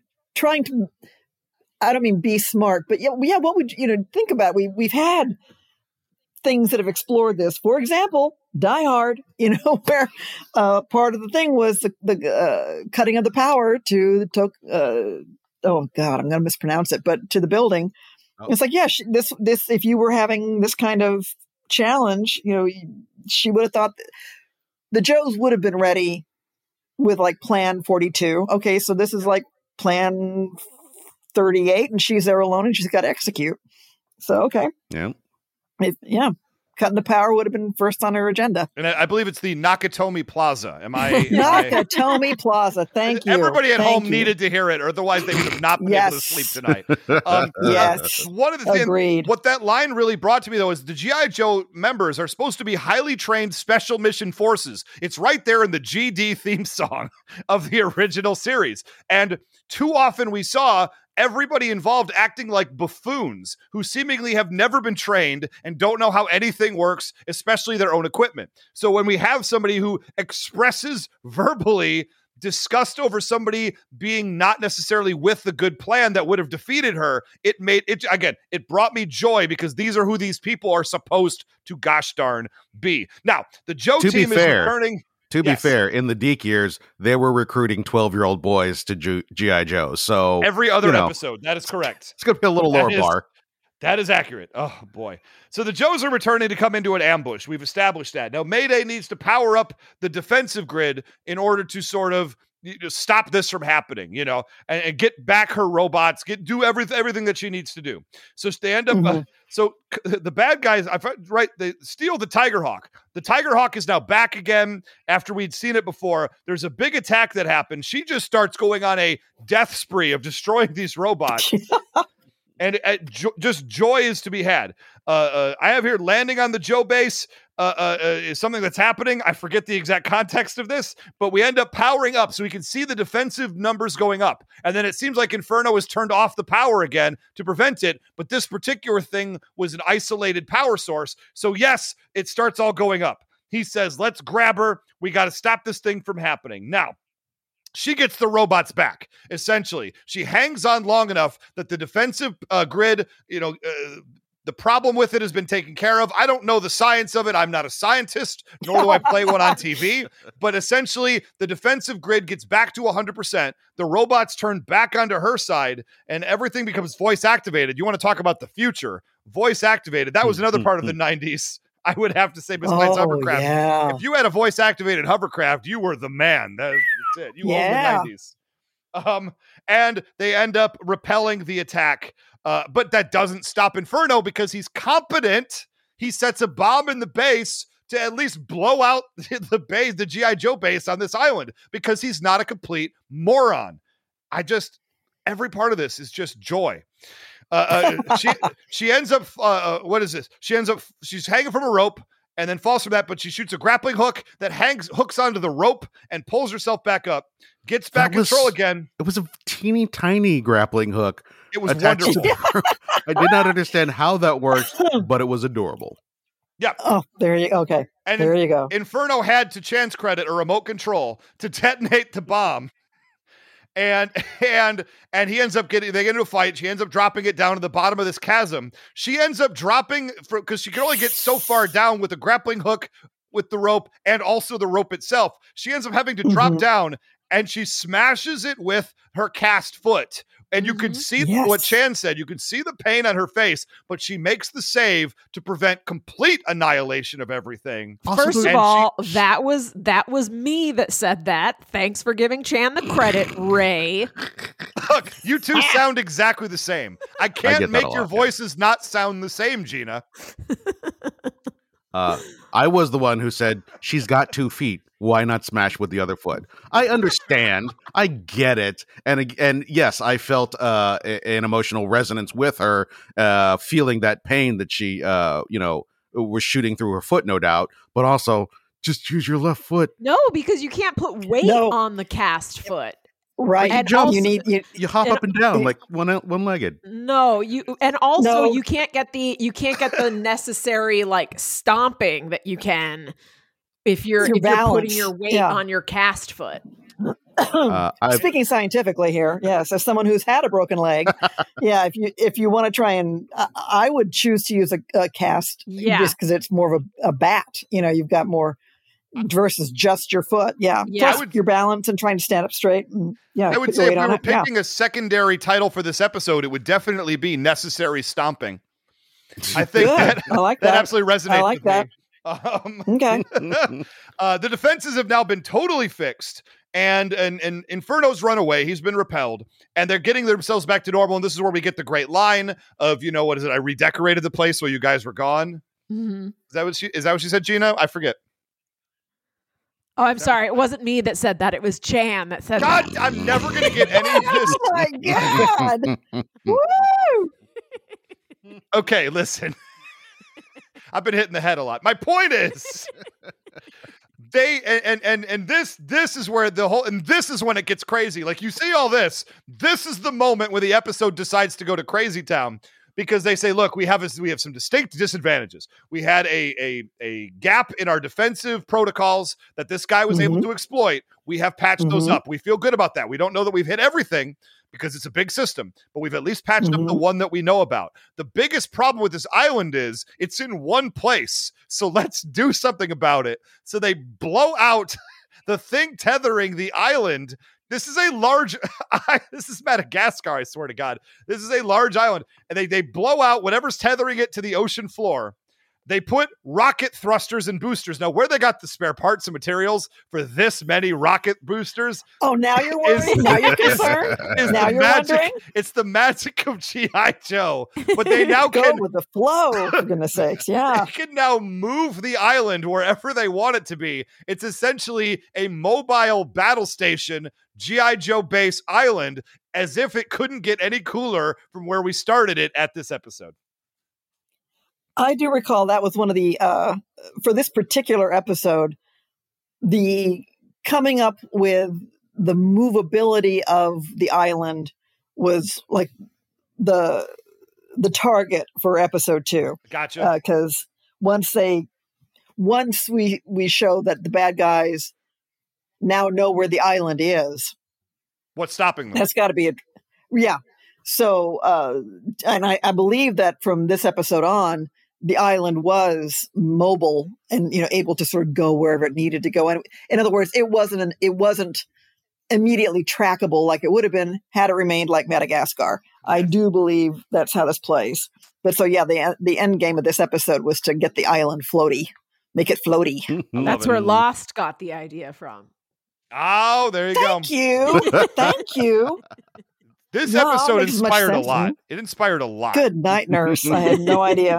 I don't mean be smart, but what would think about? We've had things that have explored this. For example, Die Hard. Where part of the thing was the cutting of the power to oh God, I'm going to mispronounce it, but to the building. Oh. It's like, this if you were having this kind of challenge, she would have thought the Joes would have been ready with like plan 42. Okay, so this is like plan 38, and she's there alone, and she's got to execute. So okay, cutting the power would have been first on her agenda. And I believe it's the Nakatomi Plaza. Nakatomi Plaza. Thank you. Everybody at home needed to hear it, or otherwise they would have not been able to sleep tonight. Yes. One of the things, what that line really brought to me, though, is the G.I. Joe members are supposed to be highly trained special mission forces. It's right there in the GD theme song of the original series. And too often we saw everybody involved acting like buffoons who seemingly have never been trained and don't know how anything works, especially their own equipment. So when we have somebody who expresses verbally disgust over somebody being not necessarily with the good plan that would have defeated her, it brought me joy because these are who these people are supposed to gosh darn be. Now, the Joe team is returning. To be fair, in the Deke years, they were recruiting 12-year-old boys to G.I. Joe. So every other episode, that is correct. It's going to be a little lower bar. That is accurate. Oh, boy. So the Joes are returning to come into an ambush. We've established that. Now, Mayday needs to power up the defensive grid in order to sort of stop this from happening, and get back her robots, do everything that she needs to do. So they end up, so the bad guys, they steal the Tiger Hawk. The Tiger Hawk is now back again after we'd seen it before. There's a big attack that happens. She just starts going on a death spree of destroying these robots. And just joy is to be had. I have here landing on the Joe base is something that's happening. I forget the exact context of this, but we end up powering up so we can see the defensive numbers going up. And then it seems like Inferno has turned off the power again to prevent it. But this particular thing was an isolated power source. So yes, it starts all going up. He says, let's grab her. We got to stop this thing from happening. Now, she gets the robots back, essentially. She hangs on long enough that the defensive grid, the problem with it has been taken care of. I don't know the science of it. I'm not a scientist, nor do I play one on TV. But essentially, the defensive grid gets back to 100%. The robots turn back onto her side, and everything becomes voice activated. You want to talk about the future? Voice activated. That was another part of the 90s. I would have to say, besides hovercraft. Yeah. If you had a voice-activated hovercraft, you were the man. That's it. You owned the 90s. And they end up repelling the attack. But that doesn't stop Inferno because he's competent. He sets a bomb in the base to at least blow out the G.I. Joe base on this island because he's not a complete moron. Every part of this is just joy. She ends up, what is this? She's hanging from a rope and then falls from that, but she shoots a grappling hook that hooks onto the rope and pulls herself back up, gets back control again. It was a teeny tiny grappling hook. It was wonderful. I did not understand how that worked, but it was adorable. Yeah. Oh, there you go. Okay. And there you go. Inferno had to chance credit a remote control to detonate the bomb. And he ends up they get into a fight. She ends up dropping it down to the bottom of this chasm. She ends up dropping because she can only get so far down with a grappling hook with the rope and also the rope itself. She ends up having to drop down and she smashes it with her cast foot. And you can see what Chan said. You can see the pain on her face, but she makes the save to prevent complete annihilation of everything. First of all, that was me that said that. Thanks for giving Chan the credit, Ray. Look, you two sound exactly the same. I can't make your voices not sound the same, Gina. I was the one who said, she's got 2 feet. Why not smash with the other foot? I understand. I get it. And yes, I felt an emotional resonance with her, feeling that pain that she, was shooting through her foot, no doubt. But also, just use your left foot. No, because you can't put weight on the cast foot. Right. And you hop up and down like one-legged. No, you can't get the necessary like stomping that you can if you're putting your weight on your cast foot. Speaking scientifically here, yes, as someone who's had a broken leg, if you want to try and, I would choose to use a cast, just because it's more of a bat. You've got more versus just your foot. Plus your balance and trying to stand up straight. And, I would say if we were picking a secondary title for this episode, it would definitely be Necessary Stomping. I think I like that. That absolutely resonates with me. Okay. The defenses have now been totally fixed, and Inferno's run away. He's been repelled, and they're getting themselves back to normal. And this is where we get the great line of, what is it? I redecorated the place while you guys were gone. Mm-hmm. Is that what she said, Gina? I forget. Oh, I'm sorry. It wasn't me that said that. It was Chan that said that. God, I'm never going to get any of this. Oh, my God. Woo! Okay, listen. I've been hitting the head a lot. My point is, this is where this is when it gets crazy. Like, you see all this. This is the moment where the episode decides to go to Crazy Town. Because they say, look, we have some distinct disadvantages. We had a gap in our defensive protocols that this guy was able to exploit. We have patched those up. We feel good about that. We don't know that we've hit everything because it's a big system, but we've at least patched up the one that we know about. The biggest problem with this island is it's in one place. So let's do something about it. So they blow out the thing tethering the island. This is a large, this is Madagascar, I swear to God. This is a large island. And they blow out whatever's tethering it to the ocean floor. They put rocket thrusters and boosters. Now, where they got the spare parts and materials for this many rocket boosters? Oh, now you're worried? Now you're concerned? Now you're wondering? It's the magic of G.I. Joe. But they now go can with the flow, for goodness sakes. Yeah. They can now move the island wherever they want it to be. It's essentially a mobile battle station, G.I. Joe base island, as if it couldn't get any cooler from where we started it at this episode. I do recall that was one of the, for this particular episode, the coming up with the movability of the island was like the target for episode 2. Gotcha. Because once we show that the bad guys now know where the island is. What's stopping them? That's got to be yeah. So, and I believe that from this episode on, the island was mobile and, able to sort of go wherever it needed to go. And in other words, it wasn't immediately trackable like it would have been had it remained like Madagascar. I do believe that's how this plays. But so, yeah, the end game of this episode was to get the island floaty, make it floaty. That's where Lost got the idea from. Oh, there you go. Thank you. This episode inspired a lot. It inspired a lot. Good night, nurse. I had no idea.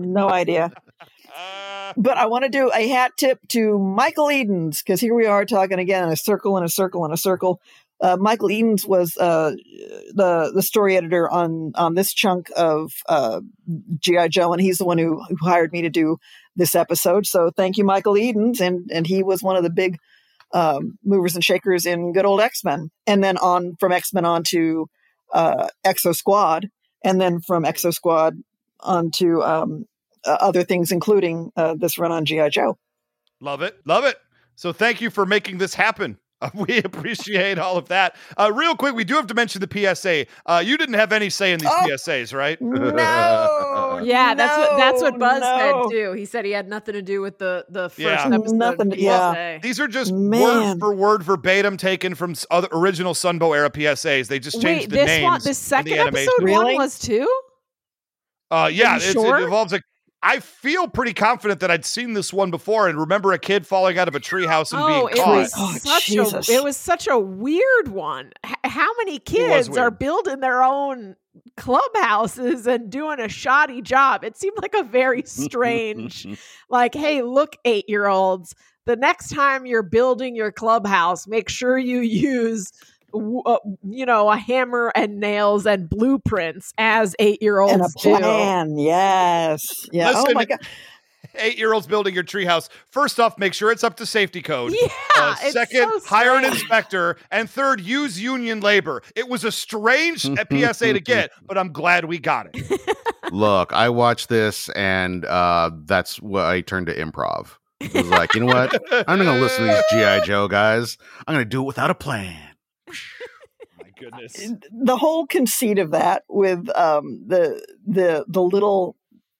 But I want to do a hat tip to Michael Edens, because here we are talking again in a circle and a circle and a circle. Michael Edens was the story editor on this chunk of G.I. Joe, and he's the one who hired me to do this episode. So thank you, Michael Edens. And he was one of the big movers and shakers in good old X-Men. And then from X-Men on to Exo Squad, and then from Exo Squad on to other things, including this run on G.I. Joe. Love it. So thank you for making this happen. We appreciate all of that. Real quick, we do have to mention the PSA. You didn't have any say in these PSAs, right? No. Yeah, that's what Buzz said too. He said he had nothing to do with the first episode. Nothing. PSA. These are just word for word verbatim taken from other original Sunbow era PSAs. They just changed the names. This second episode really? one was too? Yeah, sure? It involves I feel pretty confident that I'd seen this one before and remember a kid falling out of a treehouse and being caught. It was such a weird one. How many kids are building their own clubhouses and doing a shoddy job? It seemed like a very strange, like, hey, look, 8-year-olds, the next time you're building your clubhouse, make sure you use a hammer and nails and blueprints as 8-year-olds and a plan. Yes. Yeah. Listen, oh my God. 8-year-olds building your treehouse. First off, make sure it's up to safety code. Yeah. Second, hire an inspector. And third, use union labor. It was a strange PSA to get, but I'm glad we got it. Look, I watched this and that's what I turned to improv. I was like, you know what? I'm not going to listen to these G.I. Joe guys. I'm going to do it without a plan. My goodness. The whole conceit of that with the little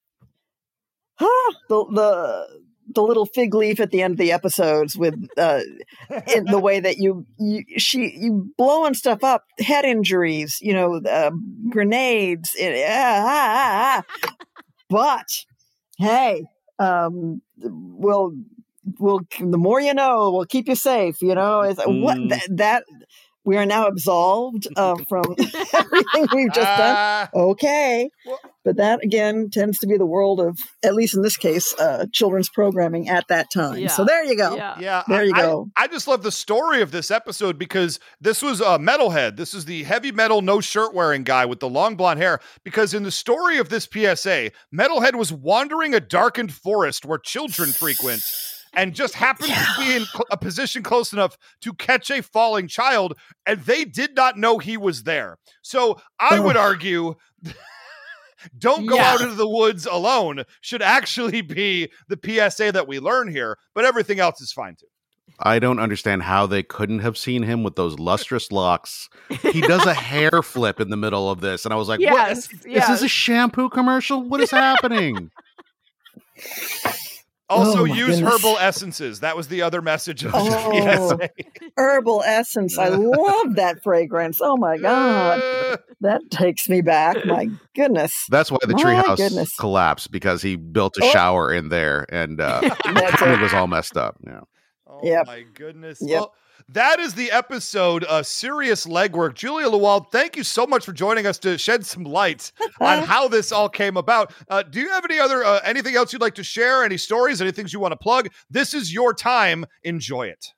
the little fig leaf at the end of the episodes with in the way that you blowing stuff up, head injuries, grenades. But hey, we'll the more you know, we'll keep you safe. It's what that. We are now absolved from everything we've just done. Okay. But that, again, tends to be the world of, at least in this case, children's programming at that time. Yeah. So there you go. Yeah. There you go. I just love the story of this episode because this was Metalhead. This is the heavy metal, no shirt wearing guy with the long blonde hair. Because in the story of this PSA, Metalhead was wandering a darkened forest where children frequent. And just happened to be in a position close enough to catch a falling child, and they did not know he was there. So I would argue, don't go out into the woods alone should actually be the PSA that we learn here, but everything else is fine too. I don't understand how they couldn't have seen him with those lustrous locks. He does a hair flip in the middle of this, and I was like, what? Is this a shampoo commercial? What is happening? Also, use herbal essences. That was the other message of the PSA. Herbal essence. I love that fragrance. Oh, my God. That takes me back. My goodness. That's why the treehouse collapsed, because he built a shower in there and it was all messed up. Yeah. Oh, my goodness. Yep. Well, that is the episode, Serious Legwork. Julia Lewald, thank you so much for joining us to shed some light on how this all came about. Do you have any other anything else you'd like to share? Any stories? Any things you want to plug? This is your time. Enjoy it.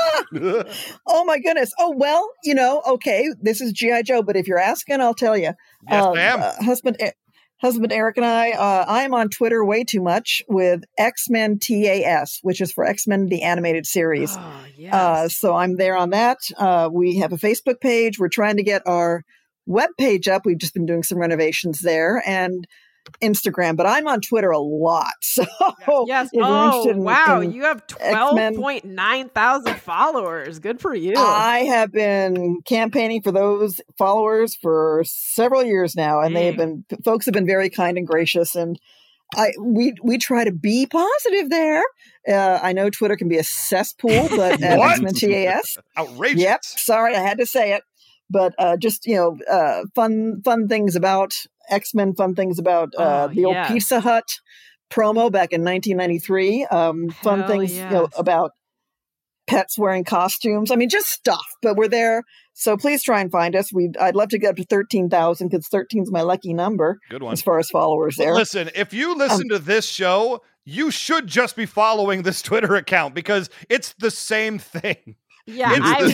Oh, my goodness. Oh, well, okay, this is G.I. Joe, but if you're asking, I'll tell you. Yes, ma'am. Husband Eric and I'm on Twitter way too much with X-Men TAS, which is for X-Men the Animated Series. Oh, yes. So I'm there on that. We have a Facebook page. We're trying to get our web page up. We've just been doing some renovations there, and Instagram, but I'm on Twitter a lot. So yes. Oh, wow. You have 12.9 thousand followers. Good for you. I have been campaigning for those followers for several years now, and folks have been very kind and gracious, and we try to be positive there. I know Twitter can be a cesspool, but X-Men TAS. Outrageous. Yep. Sorry, I had to say it. But just, fun things about X-Men, fun things about the old Pizza Hut promo back in 1993. Fun things about pets wearing costumes. I mean, just stuff. But we're there. So please try and find us. I'd love to get up to 13,000 because 13 is my lucky number. Good one. As far as followers there. Listen, if you listen to this show, you should just be following this Twitter account because it's the same thing. Yeah,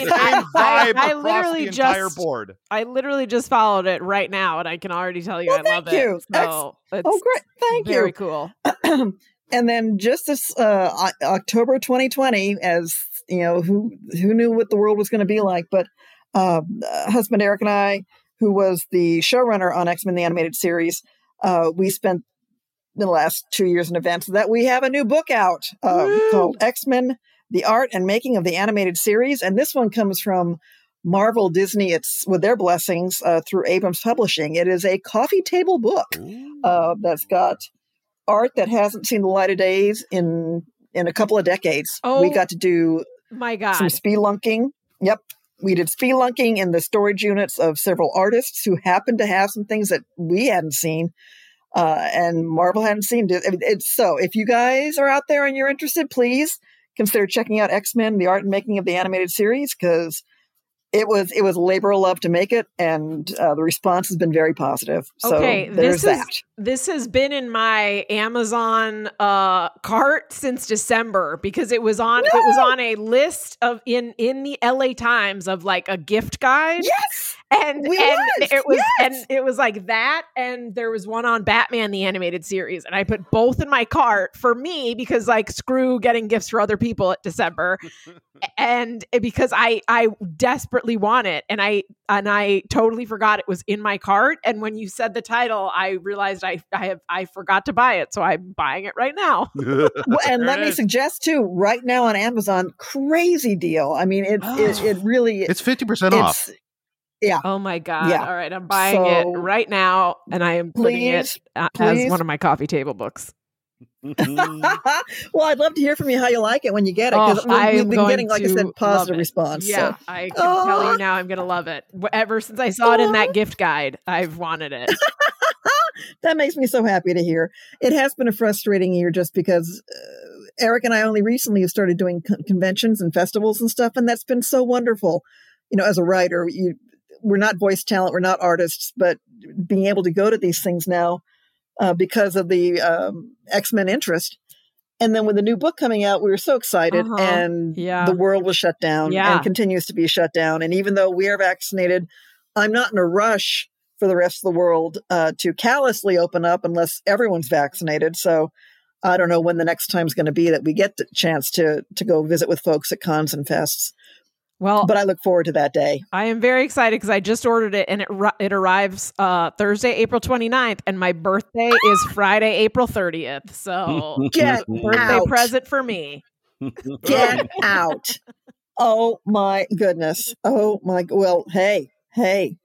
I literally just board. I literally just followed it right now, and I can already tell you I love it. So great! Thank you. Very cool. And then just this October 2020, as who knew what the world was going to be like? But husband Eric and I, who was the showrunner on X-Men the Animated Series, we spent the last 2 years in advance of that. We have a new book out called X-Men: The Art and Making of the Animated Series. And this one comes from Marvel Disney. It's with their blessings through Abrams Publishing. It is a coffee table book that's got art that hasn't seen the light of days in a couple of decades. We got to do some spelunking. Yep. We did spelunking in the storage units of several artists who happened to have some things that we hadn't seen. And Marvel hadn't seen. So if you guys are out there and you're interested, please consider checking out X-Men: The Art and Making of the Animated Series, because it was a labor of love to make it, and the response has been very positive. So this has been in my Amazon cart since December because it was on a list of in the LA Times of like a gift guide. Yes. And it was like that, and there was one on Batman the Animated Series, and I put both in my cart for me because like screw getting gifts for other people at December, and because I desperately want it, and I totally forgot it was in my cart, and when you said the title, I realized I forgot to buy it, so I'm buying it right now. And let me suggest too, right now on Amazon, crazy deal. I mean, it really it's 50% off. Yeah. Oh my God. Yeah. All right. I'm buying it right now, and I am putting it as one of my coffee table books. Well, I'd love to hear from you how you like it when you get it, because we've been getting, like I said, positive response. Yeah, so. I can tell you now I'm going to love it. Ever since I saw it in that gift guide, I've wanted it. That makes me so happy to hear. It has been a frustrating year just because Eric and I only recently have started doing conventions and festivals and stuff, and that's been so wonderful. As a writer, we're not voice talent, we're not artists, but being able to go to these things now because of the X-Men interest. And then with the new book coming out, we were so excited, and the world was shut down and continues to be shut down. And even though we are vaccinated, I'm not in a rush for the rest of the world to callously open up unless everyone's vaccinated. So I don't know when the next time is going to be that we get the chance to go visit with folks at cons and fests. Well, but I look forward to that day. I am very excited because I just ordered it, and it arrives Thursday, April 29th, and my birthday is Friday, April 30th. So birthday present for me. Get out. Oh my goodness. Oh my. Well, hey.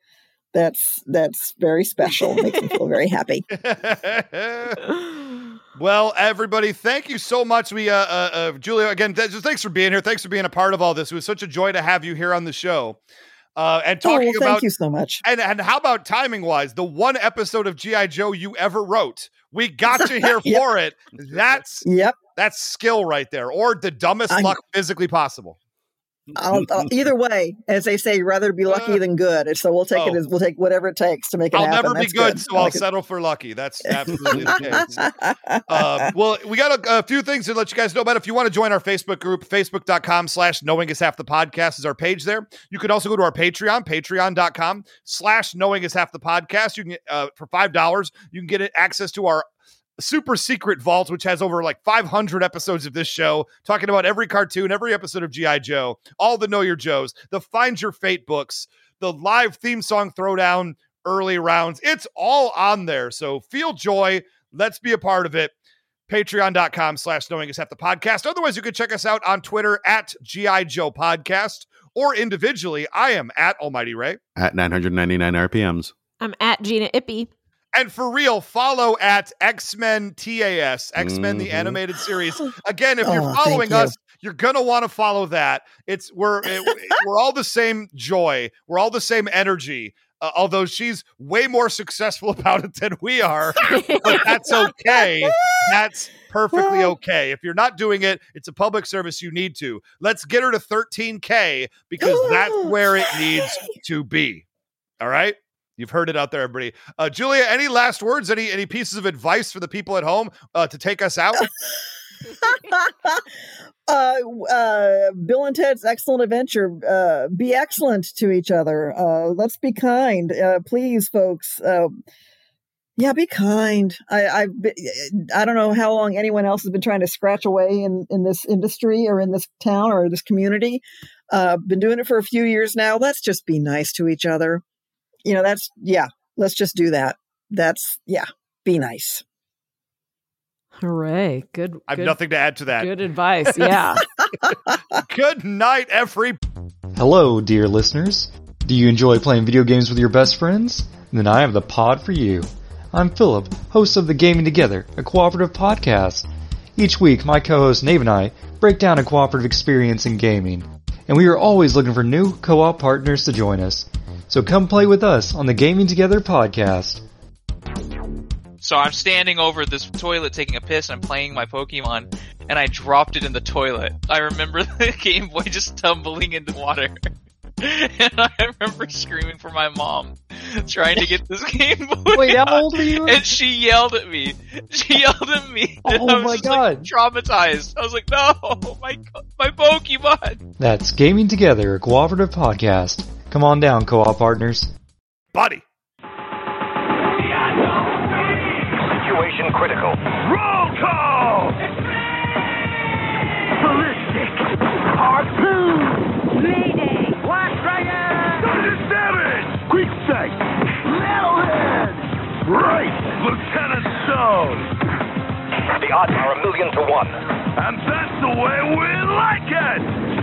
That's very special. Makes me feel very happy. Well, everybody, thank you so much. We, Julia, again, just thanks for being here. Thanks for being a part of all this. It was such a joy to have you here on the show. And talking about, thank you so much. And how about timing wise, the one episode of G.I. Joe you ever wrote, we got you here for it. That's skill right there, or the dumbest luck physically possible. Either way, as they say, rather be lucky than good. So we'll take we'll take whatever it takes to make it happen. I'll never be good, so I'll settle for lucky. That's absolutely the case. Well, we got a few things to let you guys know about. If you want to join our Facebook group, facebook.com/knowingishalfthepodcast is our page there. You can also go to our Patreon, patreon.com/knowingishalfthepodcast. You can for $5, you can get access to our super secret vault, which has over like 500 episodes of this show, talking about every cartoon, every episode of G.I. Joe, all the Know Your Joes, the Find Your Fate books, the live theme song throwdown, early rounds. It's all on there. So feel joy. Let's be a part of it. Patreon.com/knowingishalfthepodcast. Otherwise, you can check us out on Twitter at G.I. Joe Podcast, or individually. I am at Almighty Ray. At 999 RPMs. I'm at Gina Ippy. And for real, follow at X-Men TAS, X-Men the Animated Series. Again, if you're following us, you're gonna want to follow that. We're all the same joy. We're all the same energy. Although she's way more successful about it than we are, but that's okay. That's perfectly okay. If you're not doing it, it's a public service. You need to. Let's get her to 13K because that's where it needs to be. All right. You've heard it out there, everybody. Julia, any last words? Any pieces of advice for the people at home to take us out? Bill and Ted's Excellent Adventure. Be excellent to each other. Let's be kind. Please, folks. Be kind. I don't know how long anyone else has been trying to scratch away in this industry or in this town or this community. Been doing it for a few years now. Let's just be nice to each other. Let's just do that. Be nice. Hooray. Good. I have nothing to add to that. Good advice. Yeah. Good night, Hello, dear listeners. Do you enjoy playing video games with your best friends? Then I have the pod for you. I'm Philip, host of the Gaming Together, a cooperative podcast. Each week, my co-host Nave and I break down a cooperative experience in gaming. And we are always looking for new co-op partners to join us. So come play with us on the Gaming Together podcast. So I'm standing over this toilet taking a piss, and I'm playing my Pokemon, and I dropped it in the toilet. I remember the Game Boy just tumbling into water. And I remember screaming for my mom, trying to get this Game Boy. Wait, how old were you? And she yelled at me. Oh my god. Like, traumatized. I was like, no, my Pokemon. That's Gaming Together, a cooperative podcast. Come on down, co-op partners. Buddy. Situation critical. Roll call! Ballistic. Harpoon. Mayday. Black Dragon. Thunder Savage. Quick Sight. Metalhead. Right. Lieutenant Stone. The odds are 1,000,000 to 1. And that's the way we like it!